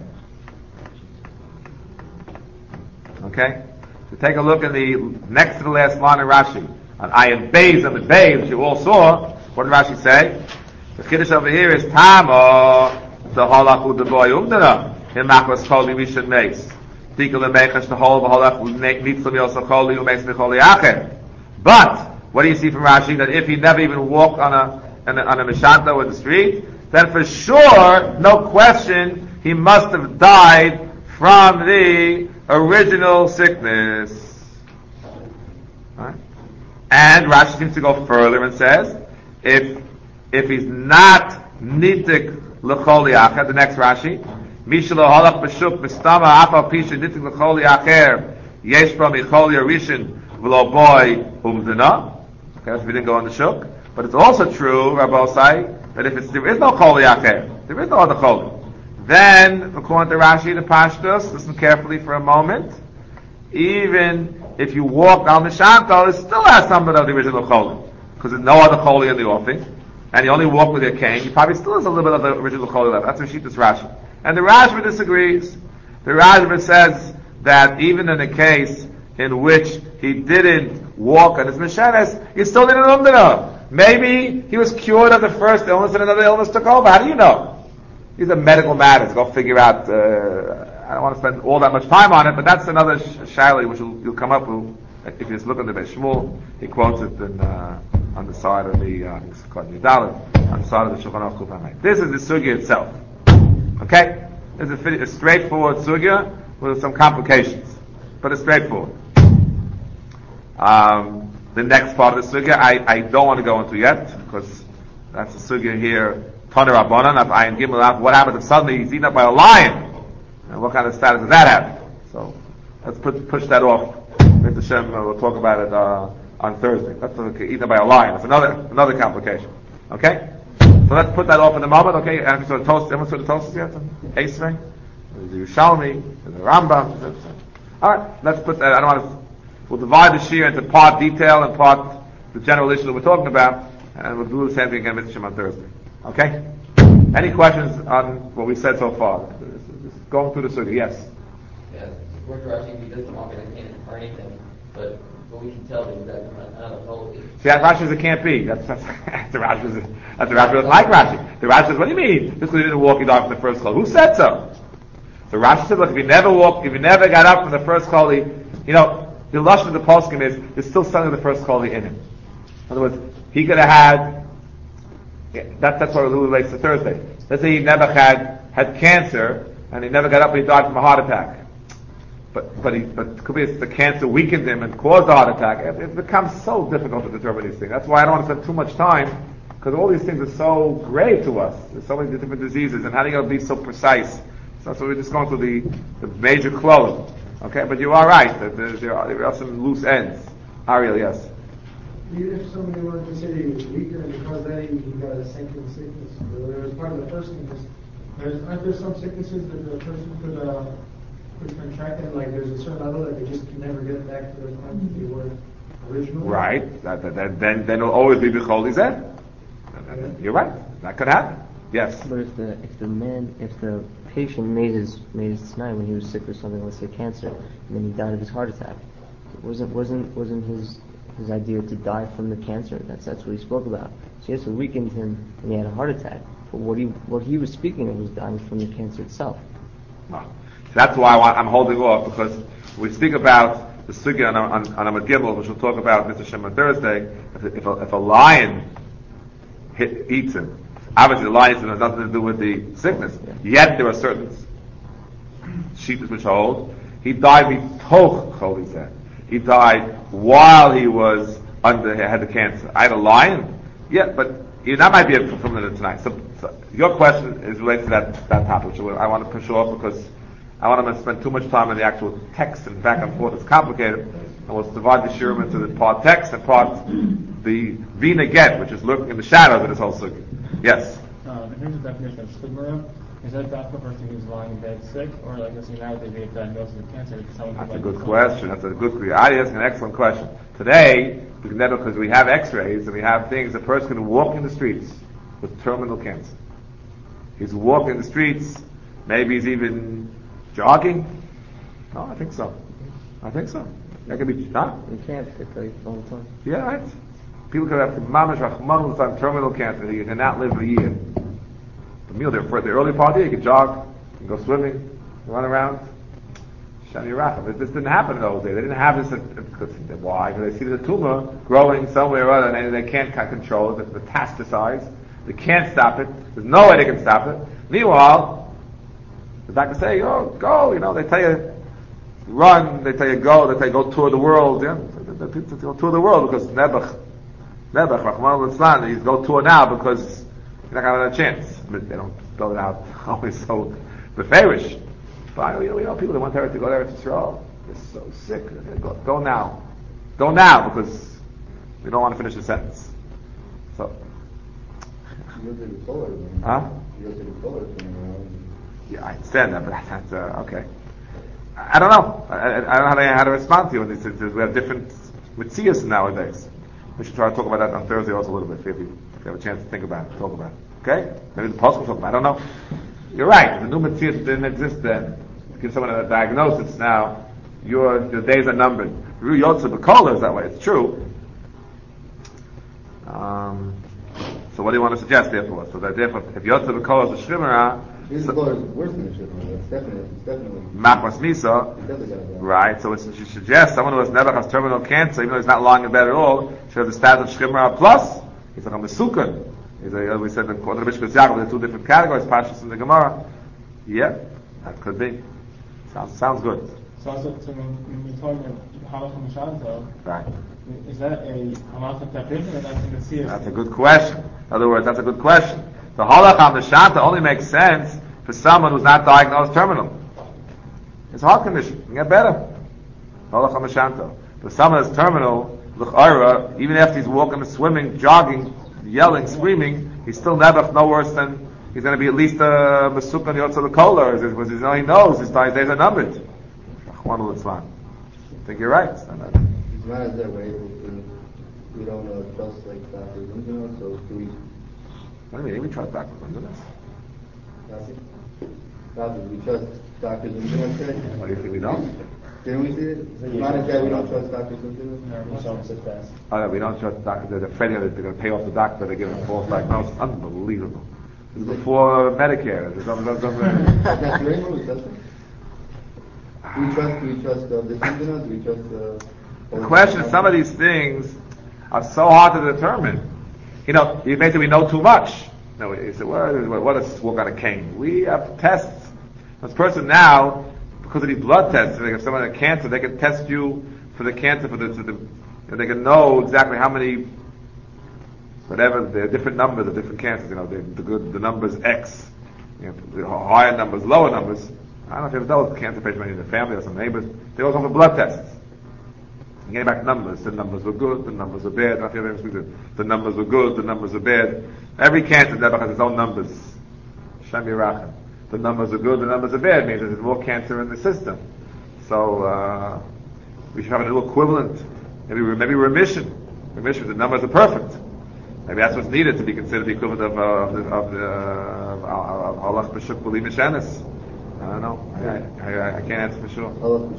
Okay? So take a look in the next to the last line of Rashi. On Ayin Beis and the Beis, which you all saw. What did Rashi say? The Kiddush over here is Tamo the halachu the boy umdana himachos choli rishon meis. Tikul lemechash the whole halachu nitzum yosach choli umeis mecholi acher. But what do you see from Rashi? That if he never even walked on a mishanta or the street, then for sure, no question, he must have died from the original sickness. Right? And Rashi seems to go further and says, if he's not nitik l'choli acher, the next Rashi, mishlo halach b'shuk b'stama afal pisha nitik l'choli acher yesh pra micholi arishin v'lo boy umdana. Okay, so we didn't go on the shuk. But it's also true, Rabbi Osai, that if there is no choli acher, there is no other choli, then, according to Rashi, the Pashtus, listen carefully for a moment, even if you walk down the Shanto, it still has something of the original choli, because there's no other choli in the offing, and you only walk with your cane, you probably still has a little bit of the original choli left. That's Rashitas Rashi. And the Rashba disagrees. The Rashba says that even in a case in which he didn't walk on his Meshenes, he still didn't umdana. Maybe he was cured of the first illness and another illness took over. How do you know? These are medical matters. Go figure out. I don't want to spend all that much time on it, but that's another shaila which you'll come up with. If you just look at the Beis Shmuel, he quotes it on the side of the on the side of the Shulchan Aruch Kuf Hamay. This is the sugya itself. Okay, this is a straightforward sugya with some complications, but it's straightforward. The next part of the sugya I don't want to go into yet, because that's the sugya here. Toner Rabbanan, of Ayin Gimel, what happens if suddenly he's eaten up by a lion? And what kind of status does that have? So let's push that off. Mr. Hashem, we'll talk about it on Thursday. That's eaten up by a lion. That's another complication. Okay? So let's put that off in the moment. Okay? Everyone saw the Tosfos yet? Esrei? The Yerushalmi? The Rambam? Alright, let's put that. We'll divide the shir into part detail and part the general issue that we're talking about, and we'll do the same thing again with Hashem on Thursday. Okay? Any questions on what we said so far? Just going through the sugya. Yes? Yeah, according to Rashi, he doesn't walk in a cane or anything, but we can tell that he's got another holy. See, that Rashi says it can't be. That's the Rashi. That's the Rashi doesn't like Rashi. The Rashi says, what do you mean? Just because he didn't walk, he died from the first chol. Who said so? So Rashi said, look, if you never got up from the first chol, the lashon of the poskim is there's still something of the first Choli in him. In other words, he could have had. That's what it relates to Thursday. Let's say he never had cancer and he never got up and he died from a heart attack. But could be the cancer weakened him and caused the heart attack. It becomes so difficult to determine these things. That's why I don't want to spend too much time, because all these things are so grave to us. There's so many different diseases, and how do you be so precise? So we're just going through the major clothes. Okay, but you are right that there are some loose ends. Ariel, yes. Even if somebody wanted to say he was weaker and because that he got a sinking sickness, it was part of the first sickness. Aren't there some sicknesses that the person could contract, and like there's a certain level that they just can never get back to the point that they were originally? Right. Then it'll always be b'chol izeh. You're right. That could happen. Yes. But if the patient made his tonight when he was sick or something, let's say cancer, and then he died of his heart attack, wasn't his idea to die from the cancer? That's what he spoke about. So yes, it weakened him and he had a heart attack. But what he was speaking of was dying from the cancer itself. No. So that's why I'm holding off, because we speak about the sugya on Amud Gimel, which we'll talk about Mr. Shem on Thursday. If a lion eats him, obviously the lion has nothing to do with the sickness. Yet there are certain sheep which hold. He died mitoch chol izeh. He died while he had the cancer. I had a lion? Yeah, but that might be a fulfillment tonight. So your question is related to that topic, which I want to push off because I want to spend too much time on the actual text and back and forth. It's complicated. And we'll divide the shirim into the part text and part the vina get, which is lurking in the shadows of this whole sugya. Yes? Here's the definition of stigma. Is that the person who's lying in bed sick, or like let's say nowadays they have diagnosis of cancer? That's a good question. That's a good question. Adi asking an excellent question. Today, we can never, because we have X-rays and we have things. A person can walk in the streets with terminal cancer. He's walking the streets. Maybe he's even jogging. No, I think so. That could be. Huh? You can't all the time. Yeah, right. People could have mamash rachman on terminal cancer. He cannot live a year. For the early part of the year, you can jog, you can go swimming, run around. Shani Racham. This didn't happen in those days. They didn't have this. Why? Because they see the tumor growing somewhere or other, and they can't control it. It's metastasized. They can't stop it. There's no way they can stop it. Meanwhile, the doctors say, "Oh, go." They tell you run. They tell you go. They tell you go tour the world. Yeah, they go tour the world because Nebuch, Rahman al-Islam, he's go tour now because you're not gonna have a chance. I mean, they don't spell it out always so beferish. But people that want to go there to Israel, they're so sick. Go now, because we don't want to finish the sentence. So, huh? Yeah, I understand that, but that's okay. I don't know. I don't know how to respond to you. We have different mitzias nowadays. We should try to talk about that on Thursday also a little bit. If you have a chance to think about it, talk about it. Okay? Maybe the possible talk about it. I don't know. You're right. The new mitzias didn't exist then. Give someone a diagnosis now. Your days are numbered. Ru Yotze B'Kola is that way. It's true. So what do you want to suggest therefore? So that therefore, if Yotze B'Kola is a Shrimera, This is worse than a shrimmer. It's definitely. Machmas Misa, right? So you suggest someone who never has terminal cancer, even though he's not lying in bed at all, should have the status of Shrimera plus. He's like a Mesukah. We said in the Mishkas Yaakov, there are two different categories, Pashas and the Gemara. Yeah, that could be. Sounds good. So when you're talking about Halachah Mishanto, right? Is that a Halachah Tapifin or that's in the Siyah? That's a good question. In other words, that's a good question. The Halachah Mishanto only makes sense for someone who's not diagnosed terminal. It's a heart condition. You can get better. Halachah Mishanto. For someone that's terminal, l'ch'ara, even after he's walking, swimming, jogging, yelling, screaming, he's still never no worse than. He's going to be at least a Mesukah Yotze B'Kola, because he knows his days are numbered. I think you're right. It's not as that way. We don't trust like doctors, so do we? What do you mean? We trust doctors. Doctors, we trust doctors. What do you think we don't? Didn't we see it? It's not as that we don't trust doctors. No, we don't sit fast. Oh, no, we don't trust doctors. They're afraid that they're going to pay off the doctor. They give them a false diagnosis. Unbelievable. This is before Medicare. That's very most, doesn't it? Do we trust the symptoms? Do we trust The question is, some of these things are so hard to determine. You know, you may say we know too much. No, you say, what does walk on a cane? We have tests. This person now, because of these blood tests, if someone has cancer, they can test you for the cancer, and they can know exactly how many, whatever, there are different numbers of different cancers. You know, the numbers X, you know, the higher numbers, lower numbers. I don't know if you've ever dealt with a cancer patient, maybe in the family or some neighbors. They all come for blood tests. You get back numbers. The numbers were good, the numbers were bad. I don't know if you've ever experienced it. The numbers were good, the numbers were bad. Every cancer never has its own numbers. Shem Yerachem. The numbers are good, the numbers are bad. It means there's more cancer in the system. So, we should have a little equivalent. Maybe remission. Remission, the numbers are perfect. Maybe that's what's needed to be considered the equivalent of Halach B'Shuk B'li Mishanis. I don't know. I can't answer for sure.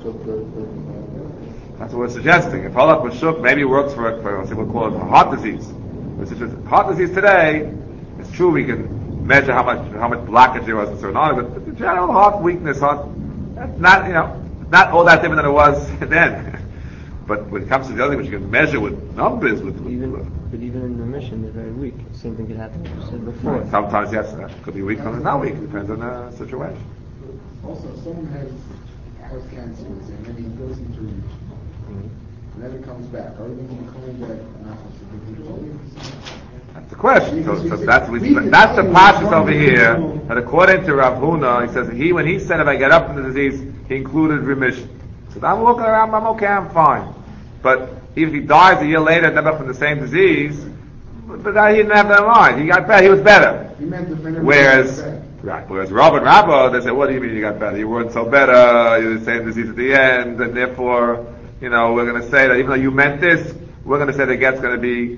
That's what we're suggesting. If Halach B'Shuk maybe works for say we'll call it heart disease. Heart disease today, it's true we can measure how much blockage there was in certain arteries, but the general heart weakness, that's not all that different than it was then. But when it comes to the other thing, which you can measure with numbers, but even in remission, they're very weak. Same thing could happen, as you said before. Sometimes, yes, that could be weak, sometimes not weak. It depends on the situation. Also, if someone has cancer, and then he goes into remission, and then it comes back, are we going to be calling that That's the question. So that's the pashas over here. That according to Rav Huna, he says when he said if I get up from the disease, he included remission. So I'm looking around, I'm okay, I'm fine. But if he dies a year later, never from the same disease, but he didn't have that in mind. He got better. He was better. Whereas Rob and Rabba, they say, what do you mean you got better? You weren't so better. You had the same disease at the end, and therefore, we're going to say that even though you meant this, we're going to say the get's going to be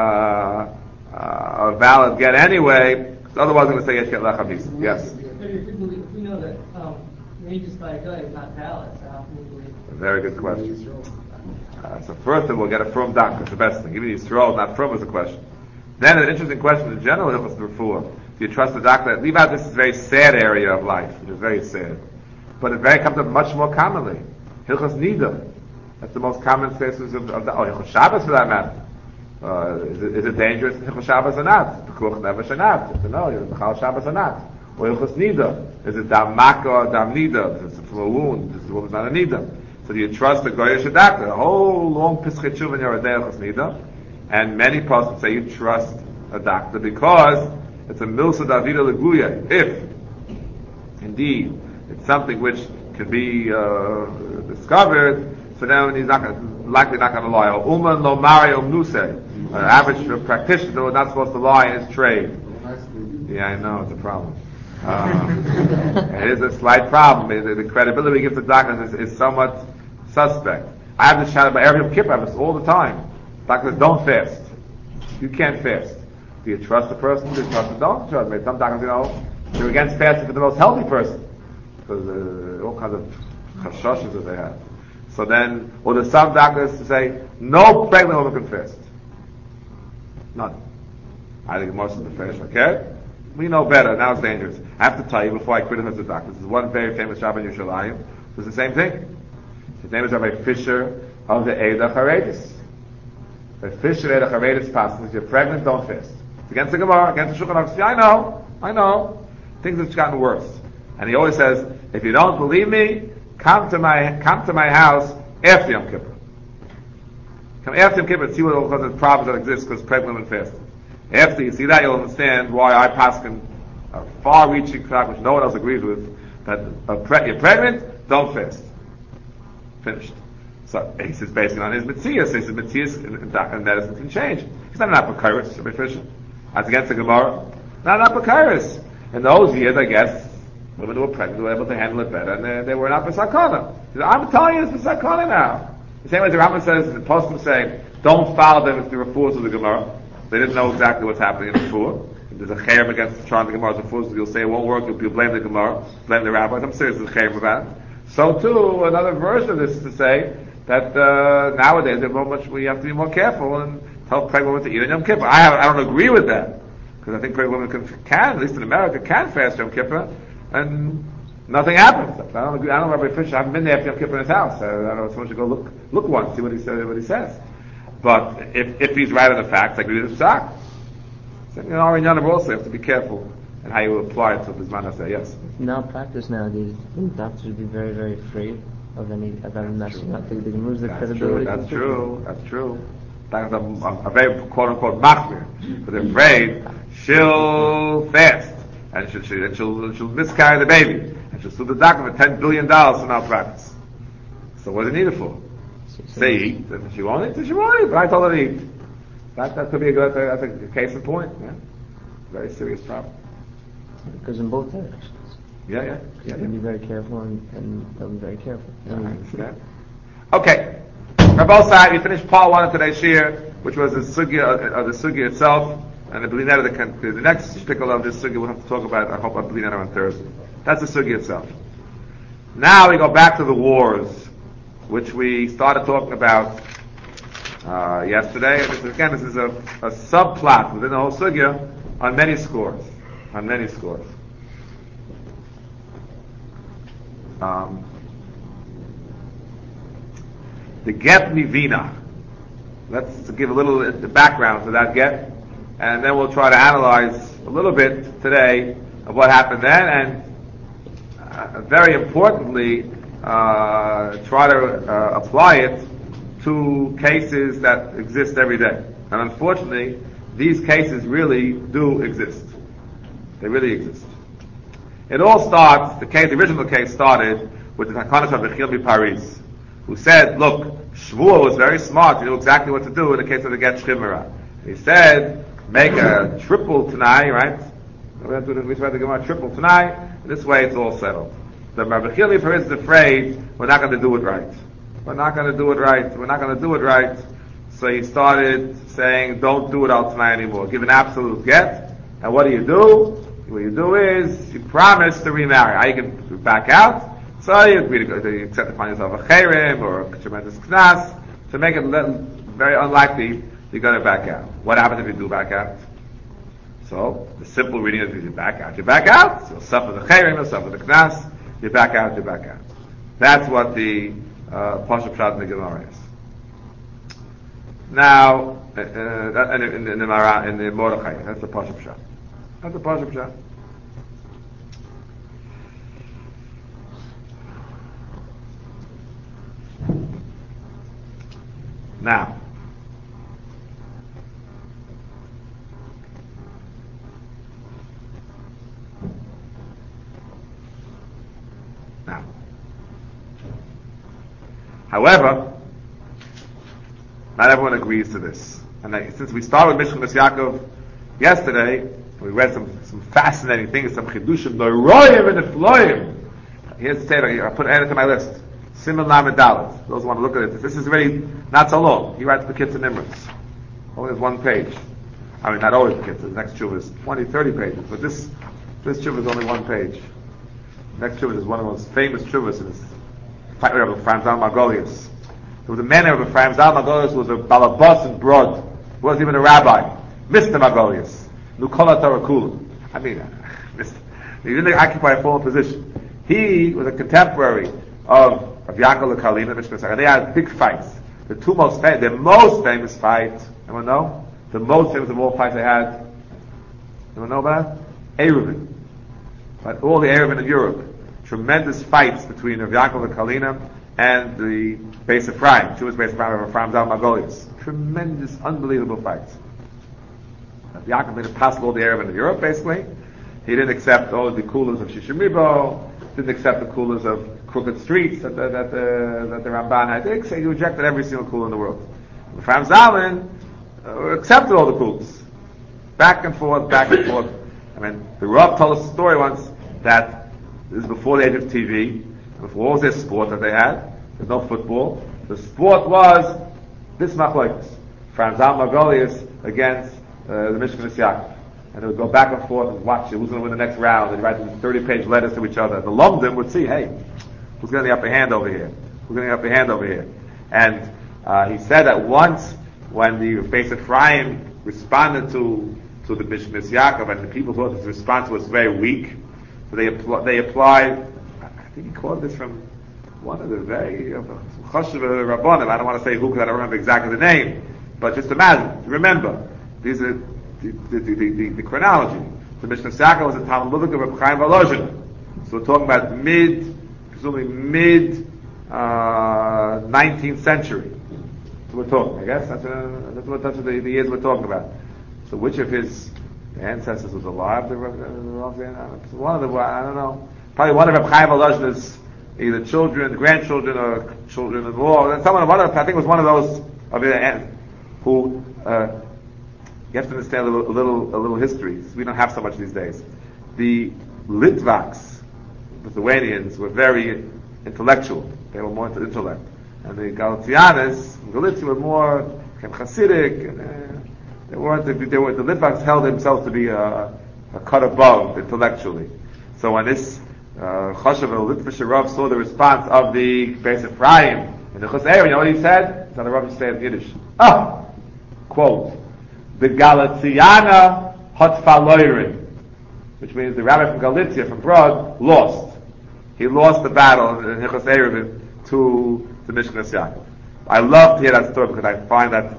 a valid get anyway. So otherwise, we're going to say yesh get lachabis. Yes. But if we know that wages by a guy is not valid, so how can we believe? A very good question. So first of all, get a firm doctor. It's the best thing. Even Yisrael, not firm, is a question. Then an interesting question in general, Hilchos Refuah. Do you trust the doctor? Leave out this very sad area of life, which is very sad. But it comes up much more commonly. Hilchos Nida. That's the most common cases of Hilchos Shabbos for that matter. Is it dangerous in Hilchos Shabbos or not? Pekuach never shenat. No, you're in Chal Shabbos or not. Or Hilchos Nida. Is it Dam Maka or Dam Nida? Is it from a wound? This woman's not a Nida. So do you trust the Goyish doctor? A whole long Pischei Tshuva in your Adei Hilchos Nida. And many persons say you trust a doctor because it's a Milsa Davida Leguya. If, indeed, it's something which can be discovered, so then he's likely not going to lie. Uman lo mari nuse. An average practitioner is not supposed to lie in his trade. Yeah, I know, it's a problem. It is a slight problem. The credibility we give to doctors is somewhat suspect. I have this shot by every Yom Kippur, I have this all the time. Doctors don't fast. You can't fast. Do you trust the person? Do you trust the don't trust? Maybe some doctors, they're against fasting for the most healthy person. Because all kinds of chashoshes that they have. So then, or there's some doctors to say, no pregnant woman can fast. None. I think most of the fast, okay? We know better, now it's dangerous. I have to tell you before I criticize the doctors, there's one very famous Rabbi in Yerushalayim, who's the same thing. His name is Rabbi Fisher of the Eida Charedis. Rabbi Fisher Eida Charedis passes, if you're pregnant, don't fast. It's against the Gemara, against the Shulchan Aruch. I know. Things have gotten worse. And he always says, if you don't believe me, come to my house after Yom Kippur. Come after Yom Kippur and see what all kinds of problems that exist because pregnant women fast. After you see that, you'll understand why I paskin a far-reaching fact which no one else agrees with, that you're pregnant, don't fast. Finished. So he says based on his Metzias, he says Metzias in medicine can change. He's not an apokairos, Rabbi Fisher. That's against the Gemara. Not an apokairos. In those years, I guess, women who were pregnant were able to handle it better, and they were not b'sakana. I'm telling you, it's b'sakana now. The same way the Rambam says, the Poskim say, don't follow them if the refuahs of the Gemara. They didn't know exactly what's happening in the refuah. If there's a chayim against trying the Gemara's refuahs, you'll say it won't work, you'll blame the Gemara, blame the rabbis. I'm serious, there's a chayim about it. So too, another version of this is to say that nowadays we have to be more careful and tell pregnant women to eat on Yom Kippur. I don't agree with that, because I think pregnant women can, at least in America, can fast Yom Kippur, and Nothing happens. I don't agree. I don't know Rabbi Fisher. I haven't been there after Yom Kippur in his house. I don't know. Someone should go look once, see what he says. But if he's right on the facts, I agree with his psak. So, our Inyanim also have to be careful and how you apply it to Bisman Haseh. Yes. Now, practice nowadays, doctors would be very, very afraid of any messing up. They can lose their credibility. That's true. That's a very quote unquote machmir, but they're afraid she'll fast and she'll miscarry the baby and she'll sue the doctor for $10 billion for malpractice. So what does it need it for? Say eat, and she won't eat, then she won't eat. But I told her to eat. That could be that's a case in point. Yeah, very serious problem. Because in both directions. Yeah. You have to be very careful, and they'll be very careful. I understand. Okay. Rabbi Osai, we finished part 1 of today's shir, which was the sugya itself, and I believe that the next shtickle of this sugya we'll have to talk about. I hope I believe that on Thursday. That's the sugya itself. Now we go back to the wars, which we started talking about yesterday. And this is a subplot within the whole sugya on many scores. The get mivina. Let's give a little background to that get, and then we'll try to analyze a little bit today of what happened then, and very importantly, try to apply it to cases that exist every day. And unfortunately, these cases really do exist. They really exist. It all starts, the original case started with the Takanas of Bechil Paris, who said, look, Shmuel was very smart, he knew exactly what to do in the case of the get Shchimera. He said, make a triple tonight, right? We have to give a triple tonight, this way it's all settled. The Bechil Paris is afraid we're not going to do it right. We're not going to do it right. So he started saying, don't do it out tonight anymore. Give an absolute get. And what do? What you do is, you promise to remarry. How you can back out? So you agree to accept to find yourself a cherem or a tremendous knas to make it very unlikely you're going to back out. What happens if you do back out? So the simple reading is if you back out. So you'll suffer the cherem, you'll suffer the knas. You back out. That's what the Pashup Pshat in the Gemara is. Now, in the Mordechai, that's the Pashup Pshat. Now, however, not everyone agrees to this. And since we started with Mishkan Yaakov yesterday, we read some fascinating things, some chidushim, the royim and the floyim. Here's the tape, I add it to my list. Simon Lamed Dalet. Those who want to look at it. This is really not so long. He writes the Kitzur Nimrus. Only has 1 page. I mean, not always the Kitzur. The next tshuva is 20, 30 pages. But this tshuva is only 1 page. The next tshuva is one of the most famous tshuvas in this fight with Rabbi Ephraim Zal Margolius. There was a man of Rabbi Ephraim Zal Margolius who was a balabas and broad. He wasn't even a rabbi. Mr. Margolius. Nukola Tarakula. I mean, he didn't occupy a formal position. He was a contemporary of Yaakov Kalina, Mishkan, and they had big fights. The most famous fight, anyone know? The most famous of all fights they had, anyone know about that? Eruvin. But all the Eruvin in Europe. Tremendous fights between Yaakov Kalina and the Beis Ephraim, Jewish Beis Ephraim of Ephraim Zal Margolius. Tremendous, unbelievable fights. Yaakov made it possible the Eruvin in Europe, basically. He didn't accept all the kulas of Shishimibo, didn't accept the kulas of crooked streets that the Ramban had. He rejected every single kula in the world. Ephraim Zalman accepted all the kulas. Back and forth. I mean, the Rav told us a story once that this is before the age of TV, before all this sport that they had. There's no football. The sport was this machlokes. Ephraim Zal Margolius against the Mishkan Yaakov. And they would go back and forth and watch who's going to win the next round. They'd write 30-page letters to each other. The Lomdim would see, hey, who's getting the upper hand over here? And he said that once when the Beis Ephraim responded to the Mishkan Yaakov, and the people thought his response was very weak, so they applied think he quoted this from one of the very Choshev Rabbanim. I don't want to say who because I don't remember exactly the name, but just imagine, remember, these are the chronology. The Mishnah Saka was a Talmudic of Reb Chaim Volozhin. So we're talking about presumably mid 19th century. That's what we're talking. I guess that's what the years we're talking about. So which of his ancestors was alive? One of the, I don't know. Probably one of Reb Chaim Volozhin's either children, grandchildren, or children-in-law. And I think it was one of those of who. You have to understand a little history. We don't have so much these days. The Litvaks, the Lithuanians, were very intellectual. They were more into intellect. And the Galatianis, Galicia, were more Hasidic. And, the Litvaks held themselves to be a cut above intellectually. So when this Choshev Litvish Rav saw the response of the Beis Ephraim in the Chosei, you know what he said? It's on the Rav say in Yiddish. Quote, the Galatiana hot faloirin, which means the rabbi from Galicia, from Prague, lost. He lost the battle in Hilchos Eruvin to the Mishkanas Yaakov. I love to hear that story because I find that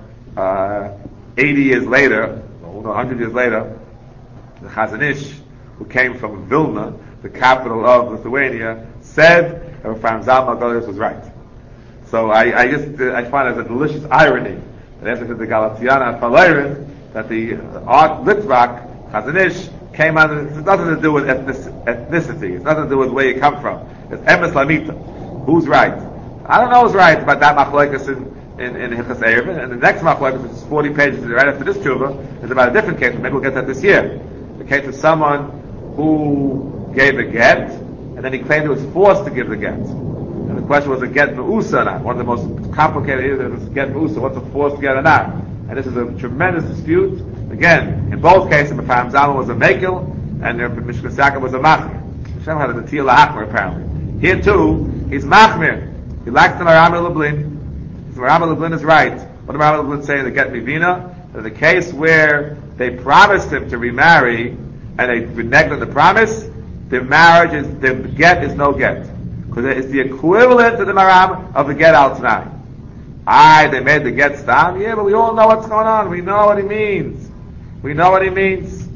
80 years later, or 100 years later, the Chazon Ish, who came from Vilna, the capital of Lithuania, said that Ephraim Zalman Goliath was right. So I find it as a delicious irony that after the Galatiana Faloirin, that the Art Litvak, Chazon Ish, came out, it has nothing to do with ethnicity, it's nothing to do with where you come from. It's Emes Lamita. Who's right? I don't know who's right about that machlokes in Hilchos Eruvin, and the next machlokes, which is 40 pages right after this tshuva, is about a different case, maybe we'll get that this year. The case of someone who gave a get, and then he claimed he was forced to give the get. And the question was a get me'usa or not. One of the most complicated is get me'usa, what's a forced get or not. And this is a tremendous dispute. Again, in both cases, Ephraim Zalman was a mekel, and Mishkanas Yaakov was a machmir. Hashem had a natil la'achmir apparently. Here too, he's machmir. He lacks the Maram Lublin. The Maram Lublin is right. What did Maram Lublin say in the Get Mivina? In the case where they promised him to remarry, and they reneged on the promise, the get is no get. Because it's the equivalent to the Maram of the get al Tanai. They made the get stop. Yeah, but we all know what's going on. We know what he means. We know what he means.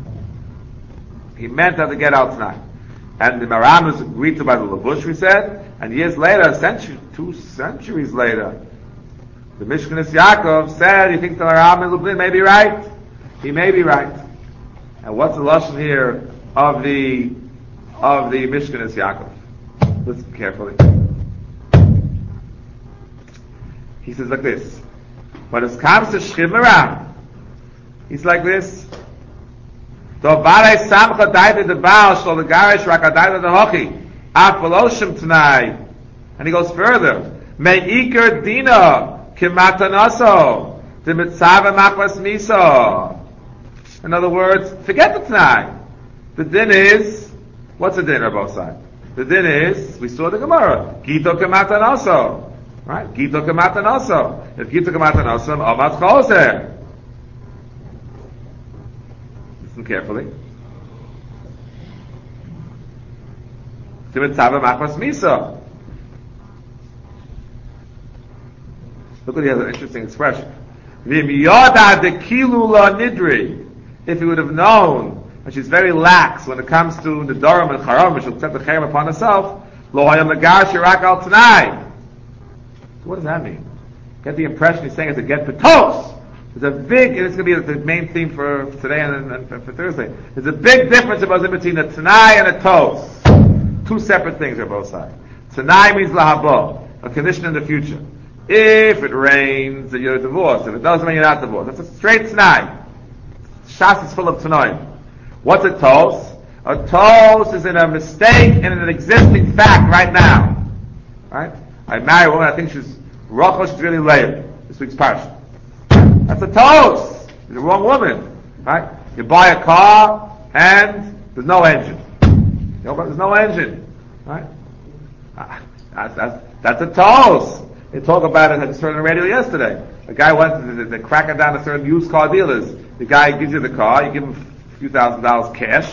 He meant that the get out tonight. And the Maram was agreed to by the Labush, we said, and years later, 2 centuries later, the Mishkanas Yaakov said he thinks the Maram in Lublin may be right. He may be right. And what's the lashon here of the Mishkanas Yaakov? Listen carefully. He says like this. When it comes to Shchiv he's like this. And he goes further. Me'ikar dina kimatanaso the mitzvah machmas miso. In other words, forget the Tanai. The din is, what's the din on both sides? The din is, we saw the Gemara, Gito kimatanaso. Right? Gito kimatanaso. If Gito kimatanaso, Amat choser. Listen carefully. The mitzvah machmas miso. Look at he has an interesting expression. If he would have known, and she's very lax when it comes to the Dorim and Charam, she'll accept the Chayyim upon herself, lo hayam lagar shirak al tanai. What does that mean? Get the impression he's saying it's a get patos. There's a big, and it's going to be the main theme for today and for Thursday. There's a big difference between a tanai and a tos. 2 separate things on both sides. Tanai means lahabo, a condition in the future. If it rains, then you're divorced. If it doesn't rain, you're not divorced. That's a straight tanai. Shas is full of tanoim. What's a tos? A tos is in a mistake and in an existing fact right now. Right? I marry a woman, I think she's Rachel, she's really Leah. This week's parsha. That's a tos. She's the wrong woman. Right? You buy a car and there's no engine. There's no engine. Right? That's a tos. They talk about it at a certain radio yesterday. A guy went, they're cracking down a certain used car dealers. The guy gives you the car, you give him a few $1,000s cash,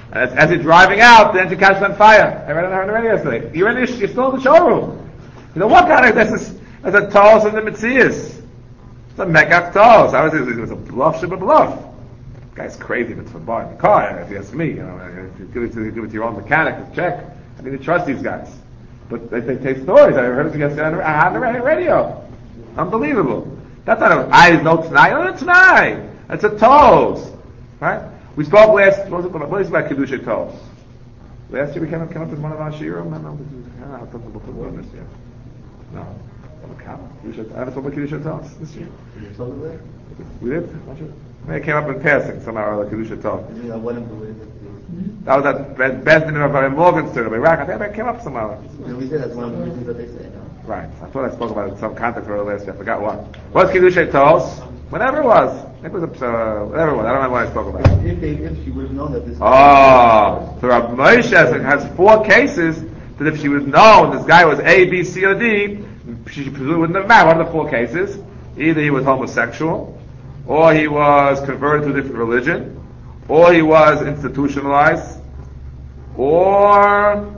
And as you're driving out, the engine catches on fire. I read it on the radio yesterday. You're still in the showroom. You know what kind of this is? That's a toss in the Metzias. It's a mekach toss. I was it was a bluff, shibba bluff. Guy's crazy if it's for buying the car. If you ask me, if you give it to your own mechanic to check. I mean, you trust these guys. But they take stories. I heard it yesterday on the radio. Unbelievable. That's not a I know tonight. No, tonight. It's a toes, right? We spoke last. What is about kedusha toes? Last year we came up with one of our shiurim. I don't know this year. No. I haven't told about kedusha toes this year. We did. It came up in passing somehow or other kedusha toes. I wouldn't believe it. That was at Bezdin of Morgenstern of Iraq. I think that came up somehow. We said that's one of the reasons that they say no. Right. I thought I spoke about it in some context earlier last year. I forgot what. What's kedusha toes? Whatever it was. It was whatever it was. I don't remember what I spoke about. If she would have known that this. Oh, so Rav Moshe has 4 cases that if she would have known this guy was A, B, C, or D, she presumably wouldn't have married. What are the 4 cases? Either he was homosexual, or he was converted to a different religion, or he was institutionalized, or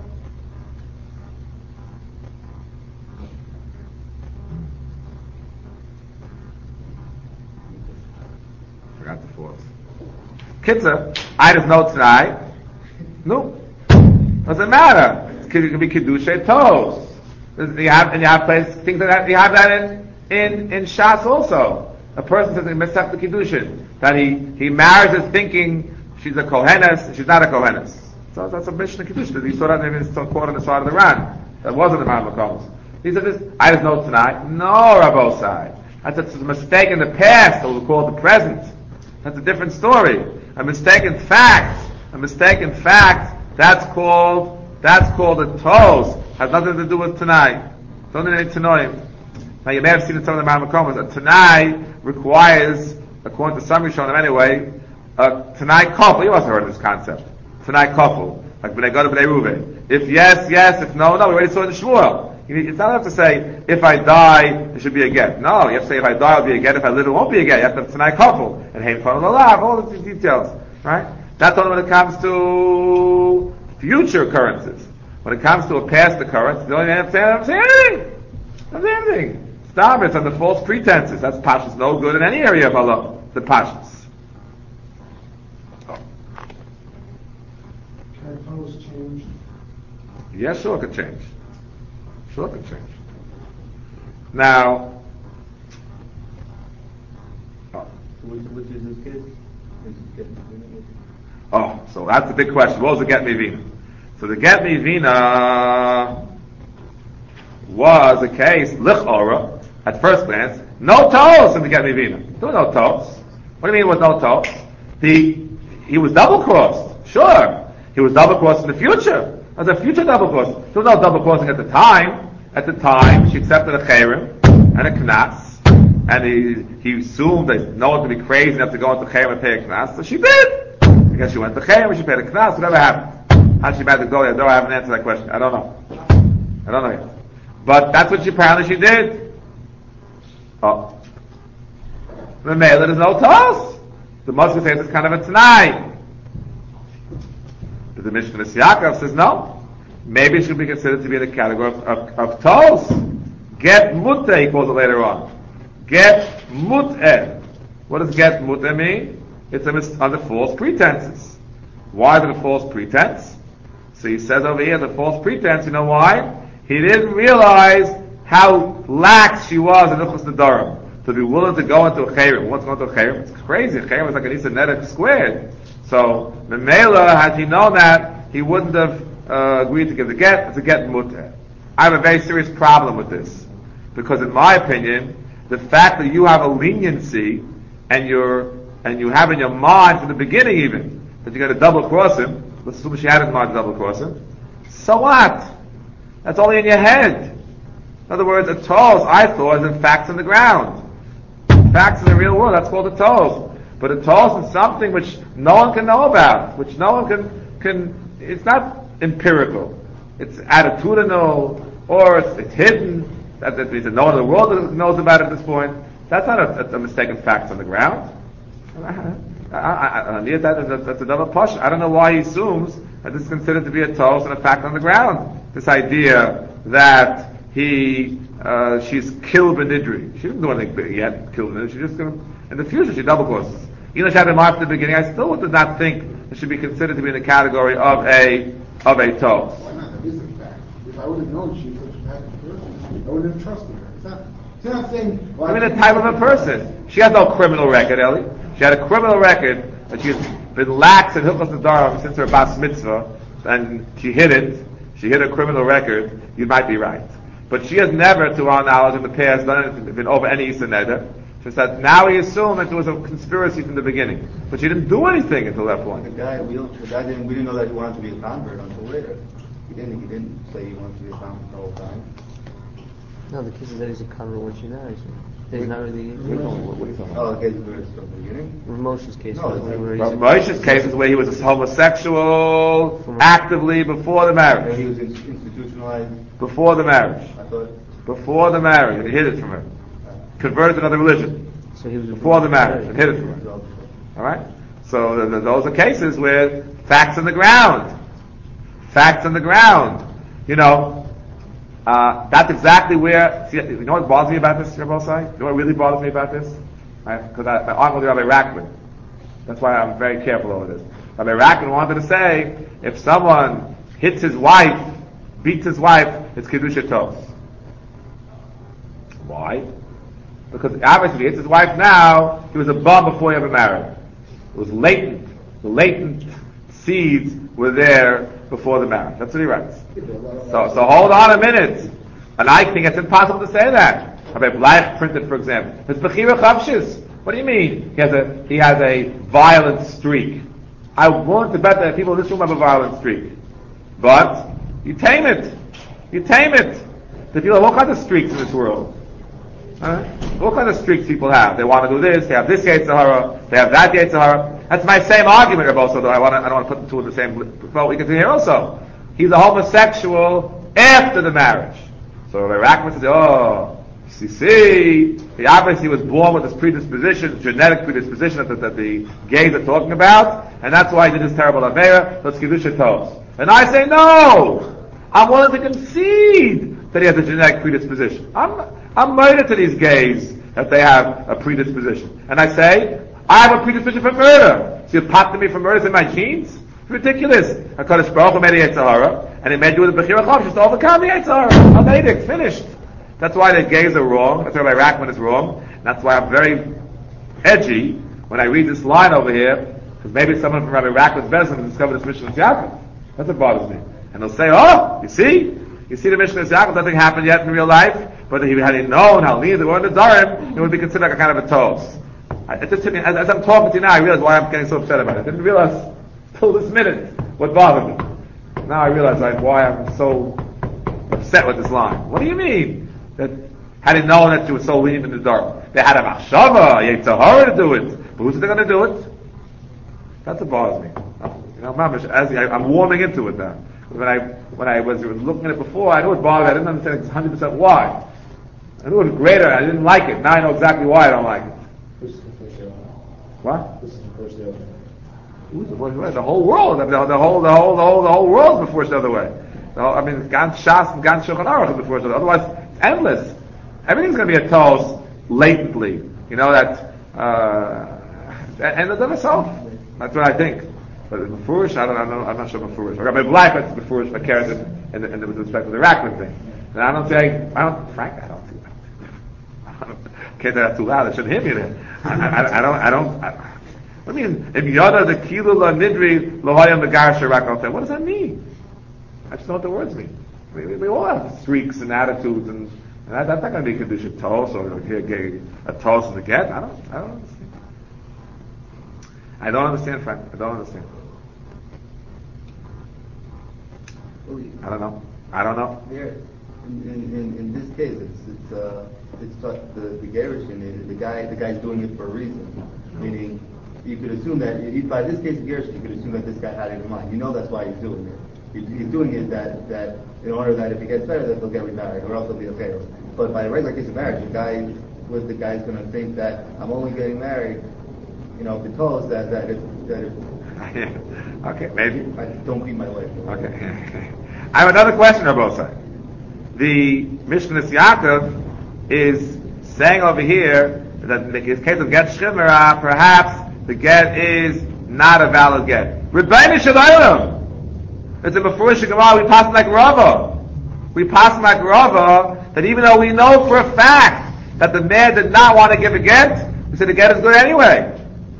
forgot the 4th. Kitzah, I just know tonight. No, doesn't matter. It could be kedusha toes. You have places, things like that. You have that in Shas also. A person says in Mesach the Kiddushin that he marries her thinking she's a Kohenes, she's not a Kohenes. So that's a Mishnah Kiddushin. He saw that in his quote on the side of the Ran. That wasn't the Mount McCombs. He said this, I just know tonight. No, Rabbosai. That's a mistake in the past, or we'll call it the present. That's a different story. A mistaken fact, that's called a toes. Has nothing to do with tonight. Don't need to know him. Now you may have seen in some of the Mamakomas that tonight requires, according to some Rishonim anyway, tonight couple. You also heard of this concept. Tonight couple. Like when I go to Bnei Ruven. If yes, yes. If no, no. We already saw it in Shmuel. It's not enough to say, if I die, it should be a get. No, you have to say, if I die, it'll be a get. If I live, it won't be a get. You have to have tonight couple. And Haim Kol Olav, all of these details. Right? That's only when it comes to future occurrences. When it comes to a past occurrence, the only thing I'm saying anything. Stop it, it's under false pretenses. That's Pashas no good in any area of Allah. The Pashas. Can toes change? Yes, sure it could change. Sure it could change. Now, Which is his case? so that's the big question. What was the Get Me Vina? So the Get Me Vina was a case, Lich'ora, at first glance, no toes in the Get Me Vina. There were no toes. What do you mean with no toes? He was double-crossed. Sure. He was double-crossed in the future. As a future double-cross. There was no double-crossing at the time. At the time, she accepted a Cherem and a Knas. And he assumed that no one could be crazy enough to go into Cherem and pay a Knas. So she did. I guess she went to Cherem, she paid a Knas, whatever happened. How she managed to go there? No, I haven't answered that question. I don't know yet. But that's what apparently she did. Oh. The male, there's no toes. The Muslim says it's kind of a Tanai. But the Mishnah Yaakov says no. Maybe it should be considered to be in the category of toes. Get muteh, he calls it later on. Get muteh. What does get muteh mean? It's under false pretenses. Why is it a false pretense? So he says over here, the false pretense, you know why? He didn't realize how lax she was in Ukhus Nedarim. To be willing to go into a Cherem. What's going to a Cherem? It's crazy. A Cherem is like an Isa Nedek squared. So, Memela, had he known that, he wouldn't have agreed to give the get. It's a get muteh. I have a very serious problem with this. Because in my opinion, the fact that you have a leniency, and you have in your mind from the beginning even, that you're going to double cross him, let's assume she had in mind to double cross him, so what? That's only in your head. In other words, a toes, I thought, is in facts on the ground. Facts in the real world, that's called a toes. But a toes is something which no one can know about, which no one can it's not empirical. It's attitudinal, or it's hidden, that means that no one in the world knows about it at this point. That's not a mistaken fact on the ground. That's a double push. I don't know why he assumes that this is considered to be a toast and a fact on the ground. This idea that she's killed Benidri. She didn't do anything big yet, killed Benidri. She's just going to, in the future, she double courses. Even if she had been marked at the beginning, I still did not think it should be considered to be in the category of a toast. Why not? That is a fact. If I would have known she was such a bad person, I wouldn't have trusted her. It's not saying. Well, I mean, the type of a person. She has no criminal record, Ellie. She had a criminal record, but she's been lax in Hilchos Nedarim since her bas mitzvah, and she hid it. She hid her criminal record. You might be right. But she has never, to our knowledge, in the past, been over any Issa Neder. She said, now we assume that there was a conspiracy from the beginning. But she didn't do anything until that point. We didn't know that he wanted to be a convert until later. He didn't say he wanted to be a convert the whole time. No, the case is that he's a convert when she marries him. He's not really. What are you talking about? Oh, okay, from the beginning? Moshe's case. No, Moshe's case is where he was homosexual actively before the And marriage. he was institutionalized. Before the marriage. I thought. Before the marriage. And he hid it from her. Converted to another religion. So he was before the marriage. And hid it from her. Alright? So those are cases where facts on the ground. Facts on the ground. That's exactly where, see, you know what bothers me about this, Rabbi Osai? You know what really bothers me about this? Because I argue with Rabbi Rackman. That's why I'm very careful over this. Rabbi Rackman wanted to say, if someone hits his wife, beats his wife, it's Kedusha Tos. Why? Because obviously if he hits his wife now, he was a bum before he ever married. It was latent. The latent seeds were there before the marriage. That's what he writes. So hold on a minute. And I think it's impossible to say that. Rabbi Bleich printed, for example, it's Bechira Chavshis. What do you mean? He has a violent streak. I want to bet that people in this room have a violent streak. But you tame it. You tame it. The people have all kinds of streaks in this world. What kind of streaks people have? They want to do this, they have this Yetzer Hara, they have that Yetzer Hara. That's my same argument, Rabbi, so I don't want to put the two in the same, but we can see here also. He's a homosexual after the marriage. So Rabbi Rackman says, he obviously was born with this predisposition, genetic predisposition that the gays are talking about, and that's why he did this terrible Avera, so it's Kedusha Tos. And I say, no! I'm willing to concede that he has a genetic predisposition. I'm murdered to these gays that they have a predisposition. And I say, I have a predisposition for murder. So you popped me for murder in my genes? It's ridiculous. HaKadosh Baruch Hu made a Yetzer Hara, and he made you with a Bechira Chavshis to overcome the Yetzer Hara. I made it. Finished. That's why the gays are wrong. That's why Rabbi Rackman is wrong. And that's why I'm very edgy when I read this line over here, because maybe someone from Rabbi Rackman's Bezin will discover this Mishnah Yaakov. That's what bothers me. And they'll say, you see the Mishnah Yaakov, nothing happened yet in real life, but had he known how lean they were in the Dharim, it would be considered like a kind of a toast. As I'm talking to you now, I realize why I'm getting so upset about it. I didn't realize till this minute what bothered me. Now I realize why I'm so upset with this line. What do you mean? That had he known that you were so lean in the dark, they had a machshava, a Yetzer Hara to do it. But who's going to do it? That's what bothers me. I'm warming into it now. When I was looking at it before, I knew it bothered me. I didn't understand 100% why. I knew it was greater. I didn't like it. Now I know exactly why I don't like it. This is the first day. What? This is the first day. Who's the first way? The whole world. The whole world is the first other way. Ganz Shas and Ganz Shulchan Aruch is the first other. Otherwise, it's endless. Everything's going to be a toast latently. And it's never solved. That's what I think. But in Mefurish, I'm not sure Mefurish. Rabbi Bleich, that's Mefurish, but carries it with respect to the Rackman thing. And I don't can't say that too loud, I shouldn't hear me there. I don't, what do you mean? If Yoda the Kilu la Nidri Lohayam the Gar Shirak, what does that mean? I just know what the words mean. We all have streaks and attitudes, and that's not going to be a condition toast or a toast in the get. I don't understand. I don't understand, Frank. I don't understand. I don't know. Here, in this case, it's the Gerushin. The guy's doing it for a reason. Meaning, you could assume that by this case of Gerushin, you could assume that this guy had it in mind. That's why he's doing it. He's doing it that in order that if he gets better, that he'll get remarried, or else he'll be okay. But by a regular case of marriage, the guy's going to think that I'm only getting married because that if Okay, maybe. don't be my wife. Okay. I have another question, Rabosai. The Mishnah Yaakov is saying over here that in the case of get shchimera, perhaps the get is not a valid get. Rebbeinu Shalom. It's a Mefurish Gemara. We pass like Rava. We pass like Rava that even though we know for a fact that the man did not want to give a get, we said the get is good anyway.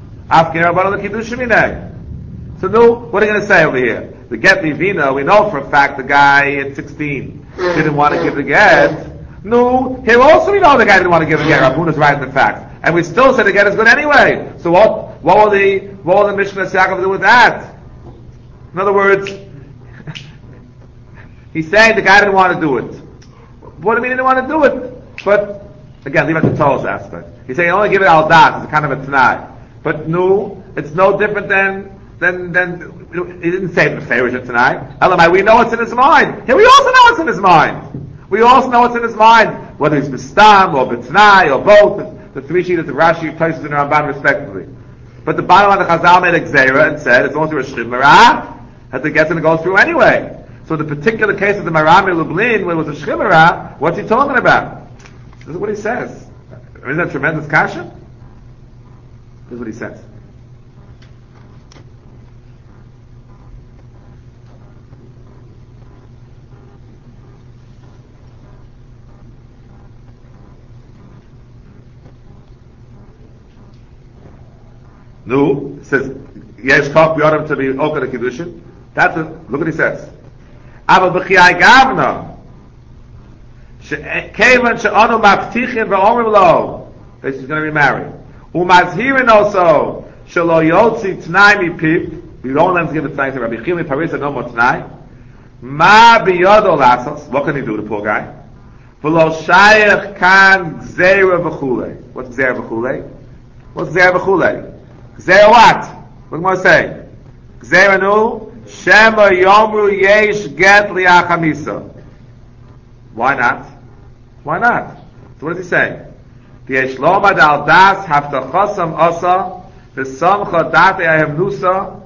So no, what are you going to say over here? The get Livina, we know for a fact the guy at 16 didn't want to give the get. No, here also we know the guy didn't want to give the get. Rabbuna's writing the facts, and we still say the get is good anyway. So what will the Mishnah Yaakov do with that? In other words, he's saying the guy didn't want to do it. What do you mean he didn't want to do it? But again, leave it to Torah's aspect. He's saying only give it al das. It's a kind of a t'nai. But no, it's no different than he didn't say the Mefurish tonight. Elamai, we know what's in his mind. Here we also know what's in his mind. We also know what's in his mind, whether it's Bistam or B'tnai or both, the three sheets of Rashi, places in Ramban respectively. But the bottom of the Chazal made a gzeira and said it's only through a shchimera that the get's going to go through anyway. So the particular case of the Marami Lublin, where it was a shchimera, what's he talking about? This is what he says. Isn't that tremendous kasha? This is what he says. No, it says Yesh Kach B'Yodam to be Oka the Kiddushin. Look what he says. Ava B'Chiyai Gavna Kevan She'anu Maftichin V'Omrim Lo. She's going to be married. Umazhirin also Shelo Yotzi T'nai Mi Pip. We don't let him give the thanks to Rabbi Chili Parisa no more T'nai. Ma B'Yodo Lasos. What can he do, the poor guy? V'lo Shayach Kan Gzeira V'Chulei. What's Gzeira V'Chulei? What's Gzeira V'Chulei? Gzeira what? What am I saying? Gzeira nu Shema Yomru Yesh Get Liachamisa. Why not? Why not? So what does he say? V'yesh lomad al das haftachosam asa v'samcha date ayamnusa.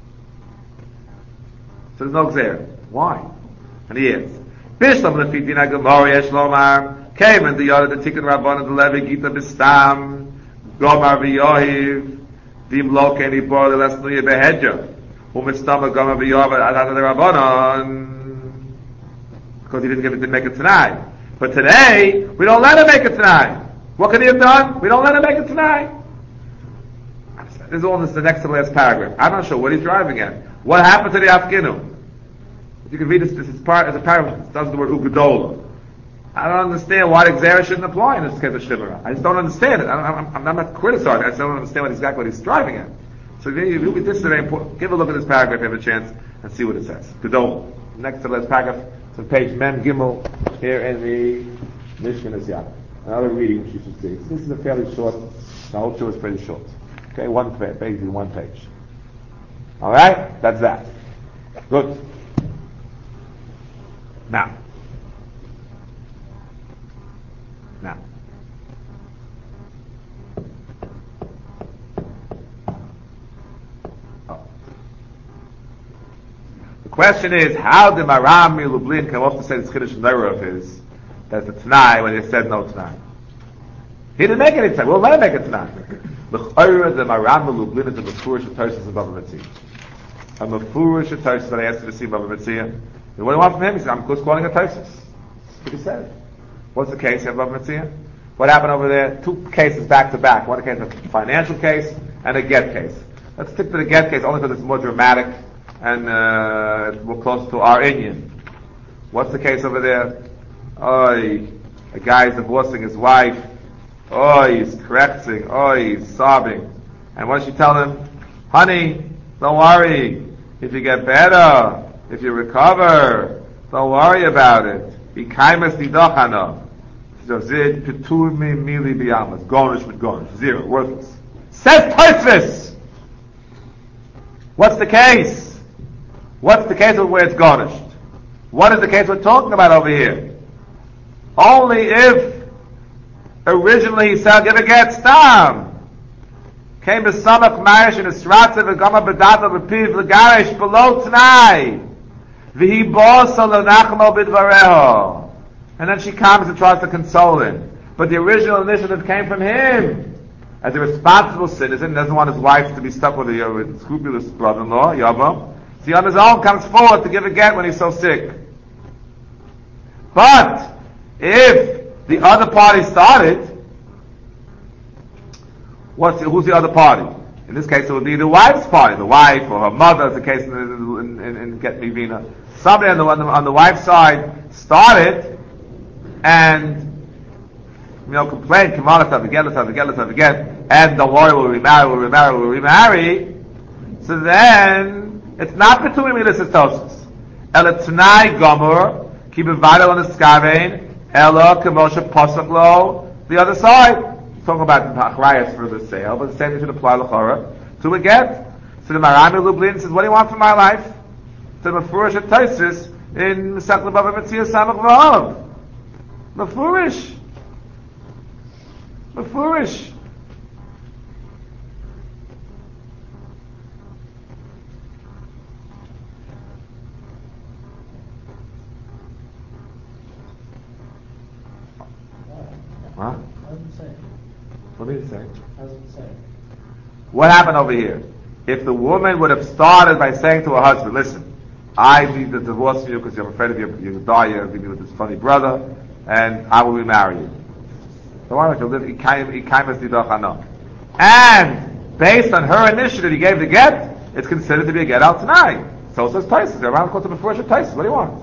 So there's no gzeira. Why? And he is. Bishlam lefi dina gemara yesh lomar came in the yada the tikkun rabbanan the levi gita bistam gomar v'yohiv dim lo keni bor the last nuye behedja u'mitztama gomar v'yohiv adad the rabbanan because he didn't make it tonight. But today we don't let him make it tonight. What could he have done? We don't let him make it tonight. This is all this the next to the last paragraph. I'm not sure what he's driving at. What happened to the Afginu? If you can read this is part as a paragraph. It does the word ugedola. I don't understand why the Gzeira shouldn't apply in this case of Shimera. I just don't understand it. I'm not criticizing. I just don't understand exactly what he's driving at. So this is very important. Give a look at this paragraph if you have a chance and see what it says. Gedola. Next to the last paragraph, it's on page Mem Gimel here in the Mishnah Yaakov. Another reading which you should see. This is a fairly short. The whole show is pretty short. Okay, basically one page. All right, that's that. Good. Now. The question is, how did Marami Lublin come up to say this Chiddush Neira of his? That's the T'nai when he said no T'nai. He didn't make any T'nai. We'll let him make a T'nai. L'chayra the Marami Lublin is a Mefurish Sh'Toshis of Bava Metzia. A Mefurish Sh'Toshis that I asked you to see Bava Metzia. And what do you want from him? He said, I'm just calling a Toshis. That's what he said. What's the case of Bava Metzia? What happened over there? Two cases back to back. One case, a financial case and a get case. Let's stick to the get case only because it's more dramatic and more close to our Indian. What's the case over there? A guy is divorcing his wife. He's correcting. He's sobbing. And what does she tell him? Honey, don't worry. If you get better, if you recover, don't worry about it. Be kaimas nidachana. Zid petur me mili biyamas. Gonish with gonish. Zero. Worthless. Says Tosfos. What's the case? What's the case of where it's garnished? What is the case we're talking about over here? Only if originally he said, give a get stam. came besamach marish in esratze v'gama bedata v'piv l'garish below t'nai. V'hi bosa l'nachmo bidvareho. And then she comes and tries to console him. But the original initiative came from him. As a responsible citizen, doesn't want his wife to be stuck with a scrupulous brother-in-law, Yavam. So he on his own comes forward to give a get when he's so sick. But if the other party started, who's the other party? In this case, it would be the wife's party, the wife or her mother, as the case in Get Me Vina. Somebody on the wife's side started and complained, let's have again, and don't worry, we'll remarry. So then it's not between Milas and Tosus. Ela Tnai Gomor, keep it vital on the Skavein, Ela Kemosha Posaklo, the other side. Talking about the Achrayas for the sale, but the same thing should apply L'chora to a get. So the Marami Lublin says, what do you want from my life? So the Mefurish at Taisis in Mesach Lebava Metzia Samach V'Av. Mefurish. Huh? What did he say? What happened over here? If the woman would have started by saying to her husband, listen, I need to divorce you because I'm afraid of you'll die, you'll be with this funny brother, and I will remarry you. So why don't you live? And based on her initiative, he gave the get, it's considered to be a get out tonight. So says Taisus. They're around close to before Taisus. What do you want?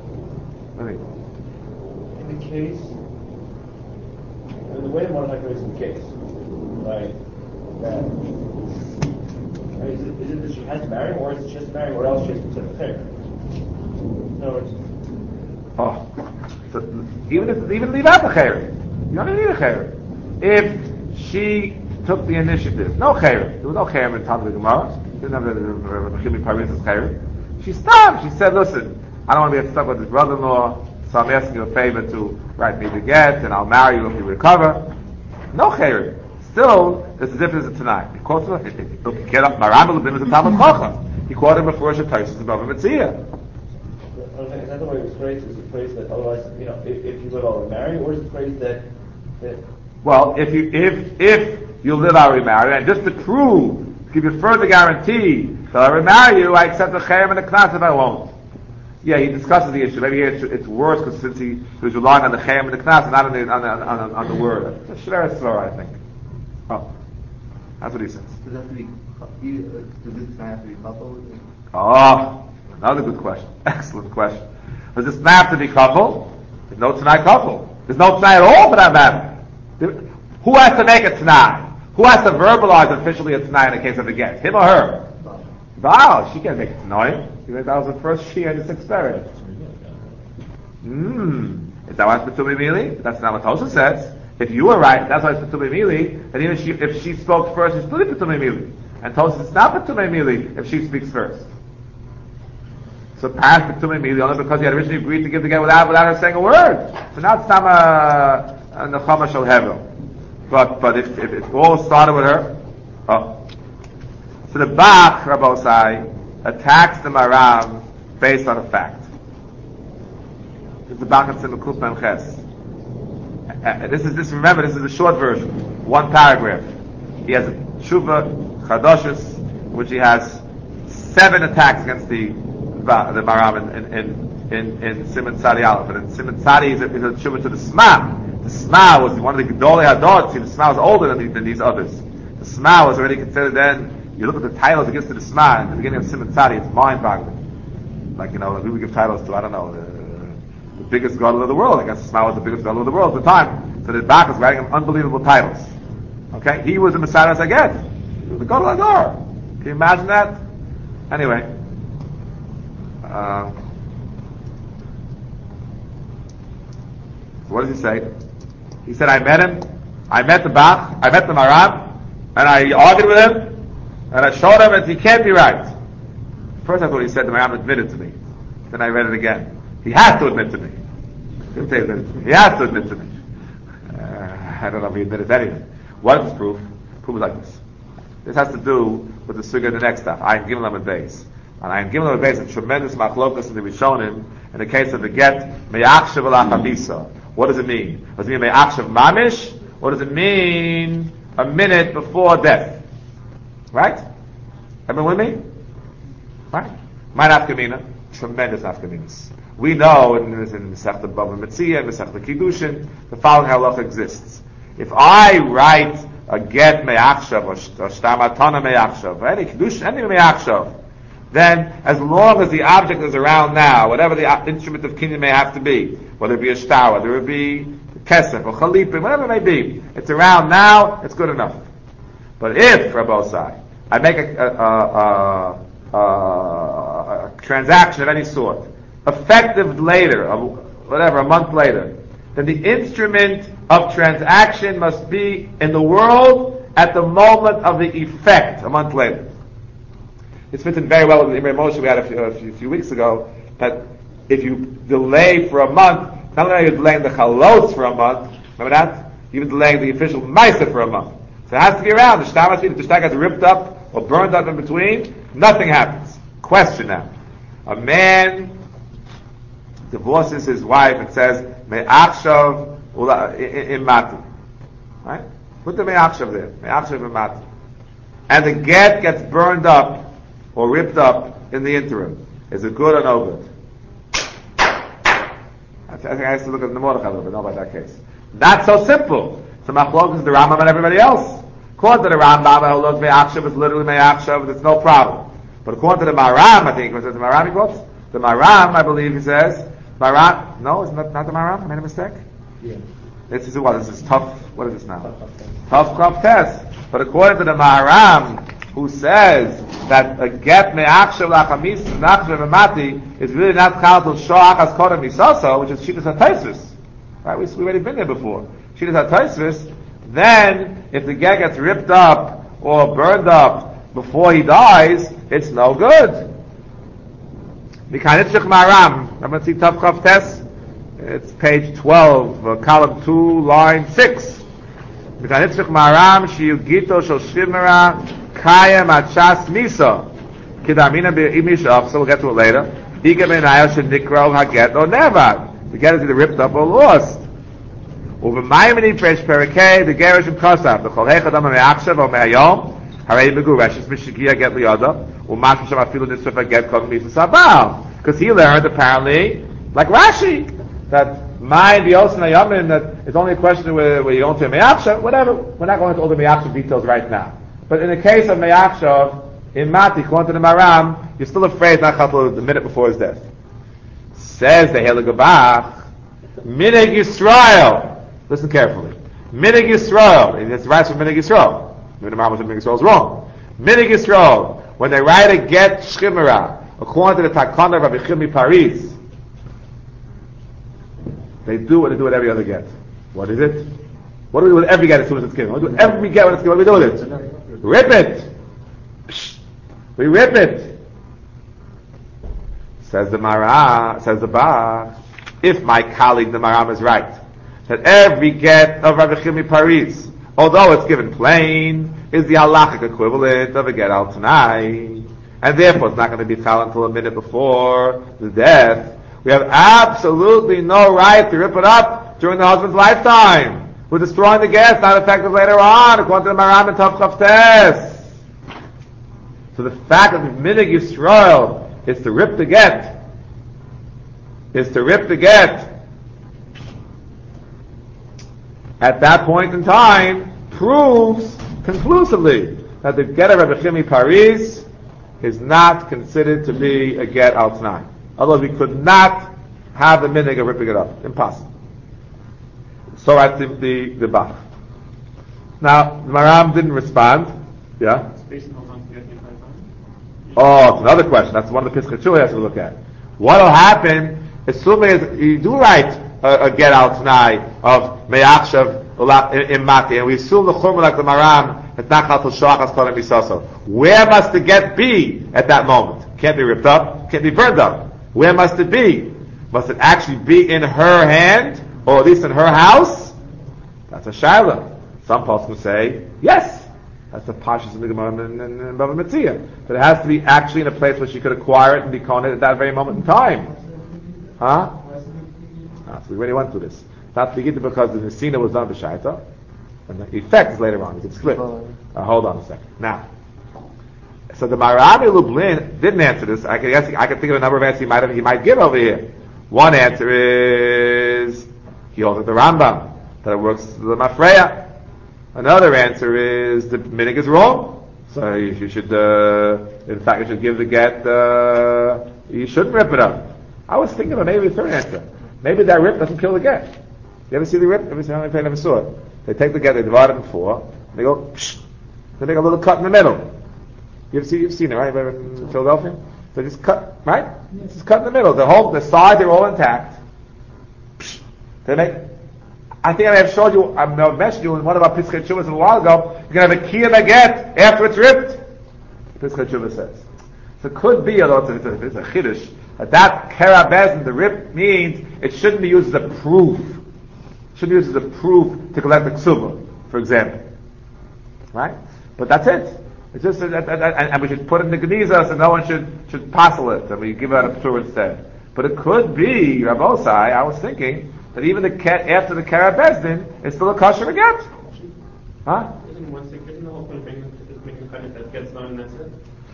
In the case, the way the Mordechai is in the case, right? Is it that she has to marry him, or is it she has to marry him, or else she has to accept the fair? In other words, so even leave out the chair. You don't need a chair. If she took the initiative, no chair. There was no chair in time of the Gemara. Didn't have the Chimi Paris's chair. She stopped. She said, "Listen, I don't want to get stuck with this brother-in-law, so I'm asking you a favor to write me the get, and I'll marry you if you recover." No chair. Still, there's a difference tonight. Because get up, Maram Lubim is a Talmud Chacham. He quoted him before Shetaisus above Metzia. Is that the way it was phrased? Is it phrased that otherwise, if you live, I'll remarry, or is it phrased that? Well, if you live, I'll remarry, and just to prove, to give you further guarantee that I'll remarry you, I accept the chayim and the knas if I won't. Yeah, he discusses the issue. Maybe here it's worse because since he was relying on the chayim and the knas and not on the word. It's a shver slower, I think. Oh, that's what he says. Does this have to be coupled? Oh, another good question. Excellent question. Does this not have to be coupled? There's no Tanai couple. There's no Tanai at all for that matter. Who has to make a Tanai? Who has to verbalize officially a Tanai in the case of a get? Him or her? Wow, she can't make a Tanai. That was the first she and the sixth parent. Is that why it's Petumi Mili? That's not what Tosha says. If you were right, that's why it's Petumi Mili. And even if she spoke first, it's still Petumi Mili. And Tosha says it's not Petumi Mili if she speaks first. So past Petumi Mili only because he had originally agreed to give the get without her saying a word. So now it's time a Nechama Shel Hevel. But if it all started with her, so the Bach Rabbosai attacks the Maram based on a fact. This is the Bach and Simukuf Ben Ches. Remember, this is the short version. One paragraph. He has a Tshuva Chadoshis, which he has 7 attacks against the Maram in Simon Tzadi Aleph. But in Simon Tzadi is a Tshuva to the Sma. The Sma was one of the Gedolei Hadot. See, the Sma was older than these others. The Sma was already considered then. You look at the titles it gives to the Sma in the beginning of Simon Tzadi, it's mind-boggling. Like, we would give titles to, I don't know, the biggest gadol of the world. I guess the Sma was the biggest gadol of the world at the time. So the Bach is writing him unbelievable titles. Okay? He was the Messiah Zaget. He was the gadol Hador. Can you imagine that? Anyway. So what does he say? He said, I met the Bach, I met the Maram, and I argued with him, and I showed him that he can't be right. First I thought he said the Maram admitted to me. Then I read it again. He has to admit to me. He has to admit to me. I don't know if he admitted anything. What is proof? Proof is like this. This has to do with the suga in the next stuff. Ayin Gimel Amud Beis. And Ayin Gimel Amud Beis, a tremendous machlokas in the Rishonim, in the case of the get, me'achshav alachamisa. What does it mean? Does it mean me'achshav mamish? Or does it mean a minute before death? Right? Everyone with me? Right? My nafkamina, tremendous nafkaminas. We know in Masechta Bava Metzia, Masechta Kiddushin, the following halacha exists. If I write a get me'achshav or shtamatana me'achshav, any Kiddushin, any me'achshav, then as long as the object is around now, whatever the instrument of kinyan may have to be, whether it be a shtar, whether it be kesef or chalipim, whatever it may be, it's around now, it's good enough. But if, Rabbosai, I make a transaction of any sort, effective later, whatever, a month later, then the instrument of transaction must be in the world at the moment of the effect, a month later. It fits in very well with the Imre Moshe we had a few weeks ago, that if you delay for a month, not only are you delaying the chalos for a month, remember that? You're delaying the official Maisa for a month. So it has to be around. The shtar must be, if the shtar gets ripped up or burned up in between, nothing happens. Question now. A man divorces his wife and says, Me'achshav imati. Right? Put the Me'achshav there. Me'achshav imati. And the get gets burned up or ripped up in the interim. Is it good or no good? I think I have to look at the Mordechai a little bit, know about that case. Not so simple. So Machlok is the Rambam and everybody else. According to the Rambam, Halok Me'achshav is literally Me'achshav, it's no problem. But according to the Maram, I think, was it the Maram he quotes? The Maram, I believe he says, Maram, no, it's not the Maram, I made a mistake? Yeah. This is what? This is tough, what is this now? Tough Krav test. But according to the Maram, who says that a get me'achshav lachamis nachshav v'mati is really not called to shoach as kodem misaso, which is Shittas HaTosfos. Right? We've already been there before. Shittas HaTosfos, then if the get gets ripped up or burned up before he dies, it's no good. Mikanitzich Maram. I'm going to see Tav Chav Tes. It's page 12, column 2, line 6. Mikanitzich Maram shiyugito shel shimera kaya machas misa. Kidamina be'imishach. So we'll get to it later. Iga benaya shenikro haget or never. The get is either ripped up or lost. Over Maimoni fresh perakei the gerish and kosav the cholei chadam me'achshav or me'ayom harei megureshes mishikia get liyada u'mashma sham afilu nisuf get kol misa sabal, because he learned apparently like Rashi that my bios and ayamin that it's only a question where you don't say me'achshav, whatever. We're not going into all the me'achshav details right now, but in the case of me'achshav in Mati, according to the Maram, you're still afraid not chatul the minute before his death. Says the Helig Abach, Minig Yisrael. Listen carefully. Minig Yisrael. And it's right from Minig Yisrael. Maybe the Maram said Minig Yisrael is wrong. Minig Yisrael. When they write a get shchimera, according to the Takana of Rabbi Chimi Paris, they do what they do with every other get. What is it? What do we do with every get as soon as it's given? What do we do with every get when it's given? What do we do with it? Rip it. We rip it. Says the Maram, says the Bach, if my colleague the Maram is right, that every get of Rabbi Chimi Paris, although it's given plain, is the halachic equivalent of a get al tanai, and therefore it's not going to be chal until a minute before the death, we have absolutely no right to rip it up during the husband's lifetime. We're destroying the get, it's not effective later on, according to the Maram and Tav Chav Tes. So the fact that the Minig Yisrael is to rip the get, at that point in time, proves conclusively that the get of Rabbi Chimi Paris is not considered to be a get al t'nai. Otherwise, we could not have the minig of ripping it up. Impossible. So at the Bach. Now, the Maram didn't respond. Yeah? Oh, it's another question. That's one of the Pischei has to look at. What will happen, assuming you do write a get al t'nai of me'achshav in Mati, and we assume the chumrah like the Maram, it's not chal t'shach as kodem misaso. Where must the get be at that moment? Can't be ripped up, can't be burned up. Where must it be? Must it actually be in her hand, or at least in her house? That's a shaila. Some poskim say, yes. That's the pashas in the Gemara and Bava Metzia. But it has to be actually in a place where she could acquire it and be koneh at that very moment in time. Huh? So we already went through this. Not to begin because the Nesina was done b'shaita, and the effect is later on. You can split. Hold on a second. Now, so the Marami Lublin didn't answer this. I can think of a number of answers he might give over here. One answer is he holds the Rambam that it works the Mafreya. Another answer is the minig is wrong. So you should, in fact, you should give the get. You shouldn't rip it up. I was thinking of maybe a third answer. Maybe that rip doesn't kill the get. You ever see the rip? I never saw it. They take the get, they divide it in four. They go, psh, they make a little cut in the middle. You've seen it, right? In Philadelphia? They just cut, right? Yes. Just cut in the middle. The side, they're all intact. Psh, they make. I think I have showed you, I mentioned you in one of our Pischei Teshuvos a while ago. You can have a kiyum get after it's ripped. Pischei Teshuvos says. So it could be, although it's a chiddush, that kerabezin, the rip means it shouldn't be used as a proof. It shouldn't be used as a proof to collect the ksuba, for example. Right? But that's it. It's just and we should put it in the Geniza so no one should passel it, and we give out a ptur instead. But it could be, Rabosai, I was thinking, that even the after the Karabezdin, it's still a kosher get. Huh? Isn't the whole point of making the cut that gets done and that's it?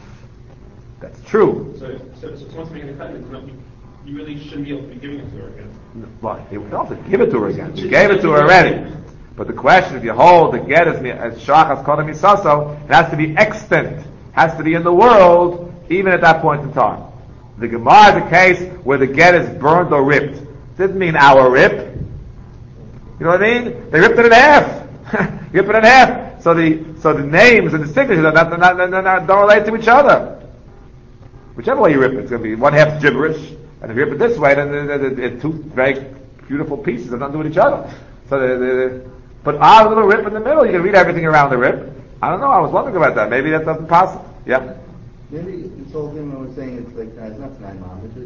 That's true. So once making the cut, you really shouldn't be able to be giving it to her again. Well, you don't have to give it to her again. You gave it to her already. But the question, if you hold the get as shachas kodem misaso, it has to be extant, has to be in the world, even at that point in time. The Gemara is a case where the get is burned or ripped. Didn't mean our rip. You know what I mean? They ripped it in half. Rip it in half. So the names and the signatures don't relate to each other. Whichever way you rip it, it's going to be one half gibberish, and if you rip it this way, then it's two very beautiful pieces that don't do with each other. So but our little rip in the middle, you can read everything around the rip. I don't know, I was wondering about that. Maybe that doesn't pass. Yeah? Maybe this whole thing when we're saying it's like, it's not Tanai Mamash,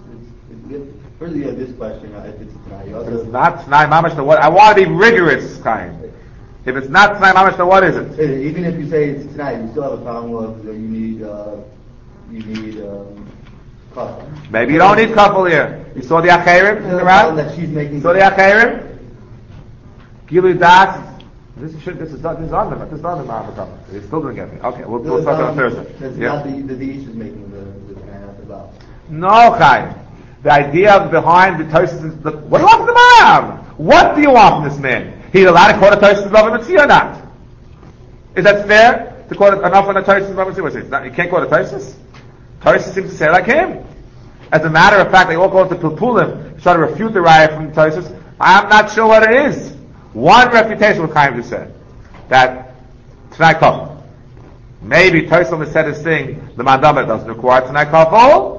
it's first you have this question, if it's Tanai. If it's not Tanai Mamash, then what? I want to be rigorous, Chaim. If it's not Tanai Mamash, then what is it? Even if you say it's Tanai, you still have a problem with you need couple. Maybe you don't need couple here. You saw the Acherim in the round? That she's making. Saw the Acherim? Gilu Das. This is on them. This is on them. They still didn't get me. Okay, we'll talk on Thursday. That's not the issue is making the Tanai about. No, Chaim. The idea behind the Tosfos is what do you want from the Maram? What do you want from this man? He's allowed to quote a Tosfos Bava Metzia or not? Is that fair to quote enough on a Tosfos Bava Metzia? You can't quote a Tosfos. Tosfos seems to say like him. As a matter of fact, they all go to Pilpulim, try to refute the raya from the Tosfos. I'm not sure what it is. One refutation what Chaim just said, that Tanai Kafel. Maybe Tosfos has said his thing, the Mandama doesn't require Tanai Kafel.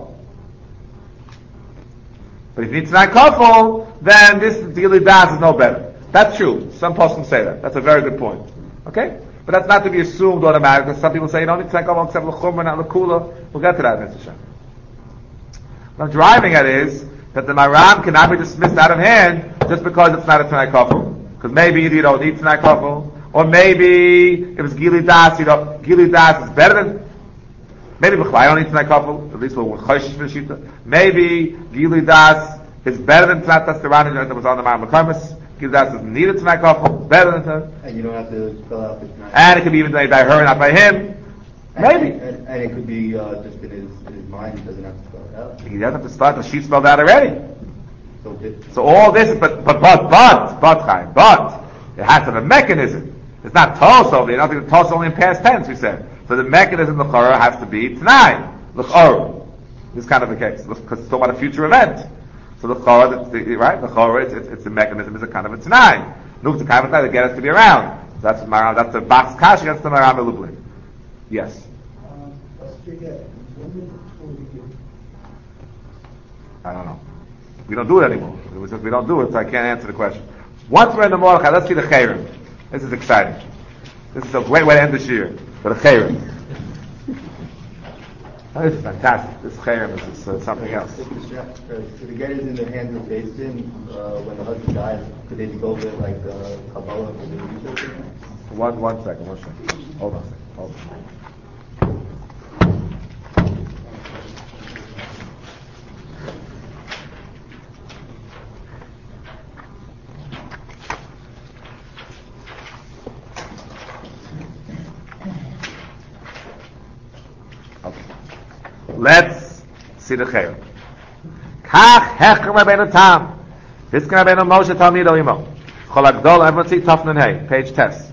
But if you need Tanai Kafel, then this Gili Das is no better. That's true. Some poskim say that. That's a very good point. Okay? But that's not to be assumed automatically. Some people say you don't need Tanai Kafel except L'chumra, not L'kula. We'll get to that in Hashem. What I'm driving at is that the Maram cannot be dismissed out of hand just because it's not a Tanai Kafel. Because maybe you don't need Tanai Kafel, or maybe if it's Gili Das, Gili Das is better than. Maybe B'chlai don't need Tanai Kafel. At least we're Choshesh for the Shita. Maybe Gili Das is better than Tanai Testosterone that was on the Maram Mekamis. Gili Das doesn't need a Tanai Kafel. Better than Tanai. And you don't have to spell out the Tanai. And it could be even by her, not by him. Maybe. And it could be just in his mind. He doesn't have to spell it out. He doesn't have to spell it because she spelled out already. So all this is, but, Chaim, it has to have a mechanism. It's not Toso, you don't think Toso only in past tense, we said. So the mechanism, the L'chorah, has to be Tanai. L'chorah. This kind of a case. Because it's talking about a future event. So the L'chorah, right? The L'chorah, it's a mechanism, it's a kind of a Tanai. Look, the kind of Tanai, the get has to be around. So that's the Bach's Kash against the Maram Lublin. Yes? I don't know. We don't do it anymore. We don't do it, so I can't answer the question. Once we're in the Mordechai, let's see the Chayrim. This is exciting. This is a great way to end this year. For the Chayrim. This is fantastic. This Chayrim is something else. So the get is in the hands of Beis Din when the husband dies. Could they go with like Kabbalah for the research? One second. Hold on a second. Hold on. Let's see the Chayim. Kach Hecher Rabbeinu Tam. This can Rabbeinu Moshe Talmido Imo. Chol Agdol, everyone see Tafnan Hey, page test.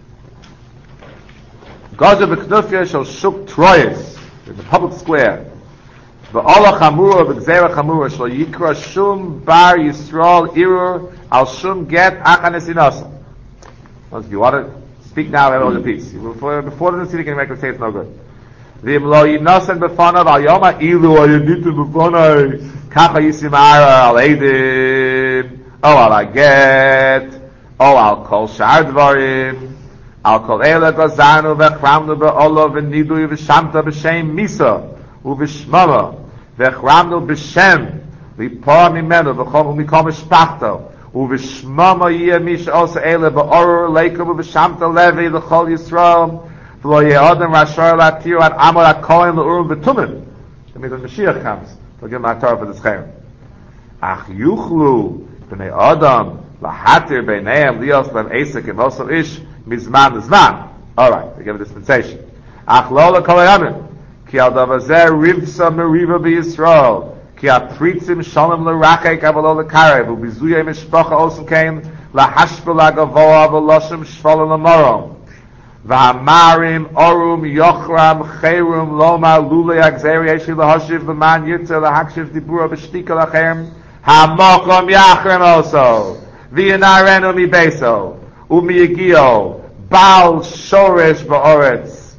Gaza B'Knufya shall Shuk Troyes, in the public square. V'Ola Chamura V'Gzera Chamura shall Yikra Shum Bar Yisrael Irur Al Shum Get Achanesinasa. Well, if you want to speak now, have all the peace. Before the city can make a say it's no good. V'im lo yinasen b'fanav al yom ha'ilu al yeditu b'fanai kacha yisim ara al eidim o al aget o al kol shar dvarim al kol eile gazanu v'chramnu b'olo v'nidu v'shamta b'shem misa u'v'shmama v'chramnu b'shem v'ipor mimenu v'chom u'mikom v'shpachto u'v'shmama yiyah mish osa eile b'orur leikum u'v'shamta levi l'chol Yisrael V'lo ye'odem rashar la'tiru at amor ha'kohen l'urum v'tumim. That means when Mashiach comes, they'll give him a Torah for this chayim. Ach yuchlu b'nei Adam lahatir b'neihem lios b'em esek and also ish mizman l'zman. Alright, they give a dispensation. Ach lo l'kol ha'yamim ki al davazeh rivsa meriva b'Yisrael ki apritzim shalom l'rachek avalo l'karev u'bizuye mishpacha osim kein lahashpil la'gavoa v'loshem shvolem l'morom V'hamarim orum yochram chayrum loma lule agzeri eshi lahashiv v'man yitzer lahakshiv dibura b'shtika lachem hamokom yachrem also v'yanarenu mi beso u'miyigio bal shoresh ba'oretz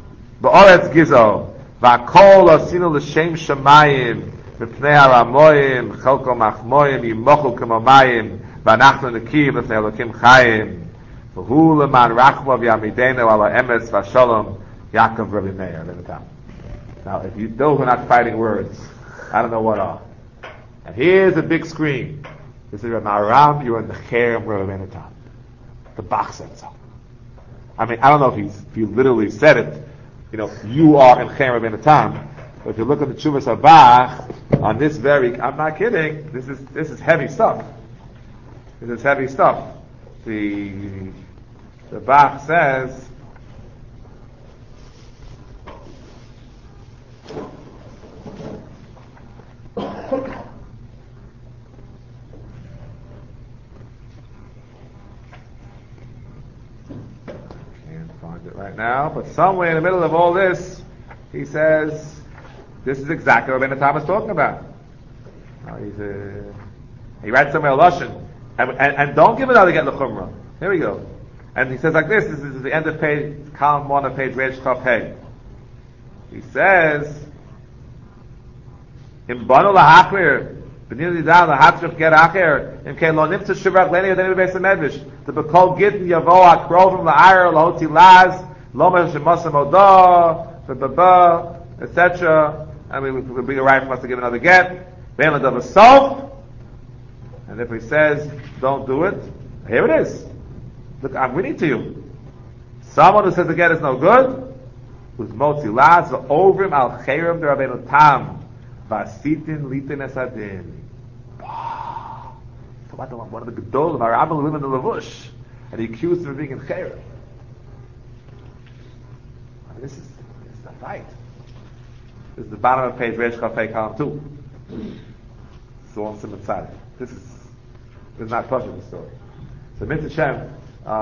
gizo v'akol asinu l'shem shamayim v'pnei haramoyim chelko machmoyim yimochu k'momayim v'anachnu nekim l'pnei elokim chayim V'hu leman rachmav yamidenu ala emes v'shalom Yaakov Rabbi Meir. Now, if those are not fighting words, I don't know what are. And here's a big screen. This is Maram, you're in the Cherem Rabbi Meir. The Bach said so. I mean, I don't know if he literally said it. You are in Cherem Rabbi Meir. But if you look at the Chuvas of Bach, on this I'm not kidding, this is heavy stuff. This is heavy stuff. The Bach says can't find it right now, but somewhere in the middle of all this he says this is exactly what Ben Tam is talking about. He writes somewhere Lashon and don't give it out again the Chumrah. Here we go. And he says like this is the end of page, column 1 of page Reish Chaf Hey. He says, Im banu lahachmir, b'nil yidal lahatzrich ger acher, im kein lo nimtza shivrak leni yadeni b'beis ha-medvish, the b'kol gittin yavo ha-krovim la'ayr, lahoti laz, loma shemosam odah, v'baba, etc. I mean, it would be a right for us to give another get. Ben l'dav sof, and if he says, don't do it, here it is. Look, I'm reading to you. Someone who says the get is no good, who's motzi laz, v'ovrim al chayrim d'Rabbeinu Tam, v'asitin litin esadin. So one of the gedolim, our Rabbi living in the Levush, and he accused him of being in chayrim. I mean, this is not right. This is the bottom of page Reish Chaf Hey, column 2. So on Simon Tzaddik. This is not pushing the story. So Mitzvah Shem,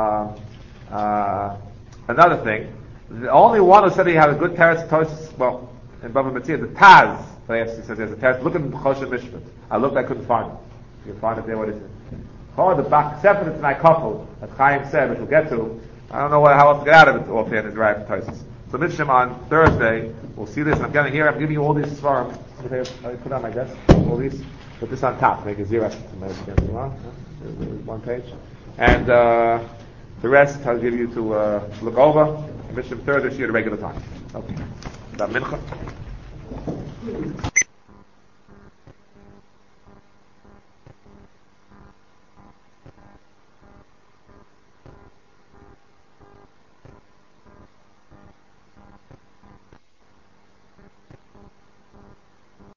another thing, the only one who said he had a good teretz tosis, well, in Bava Metzia, the Taz, he says there's a teretz, look in Choshen Mishpat. I looked, I couldn't find it. You can find it there, what is it? Or the Bach, except for the Tanai Koppel, that Chaim said, which we'll get to, I don't know how else to get out of it offhand in his right tosis. So Mitzvah Shem on Thursday, we'll see this, and I'm giving you all these svarim. I put on my desk, all these. Put this on top, make a zero. One page. And the rest I'll give you to look over. Mission Thursday, see you at a regular time. Okay. Mincha.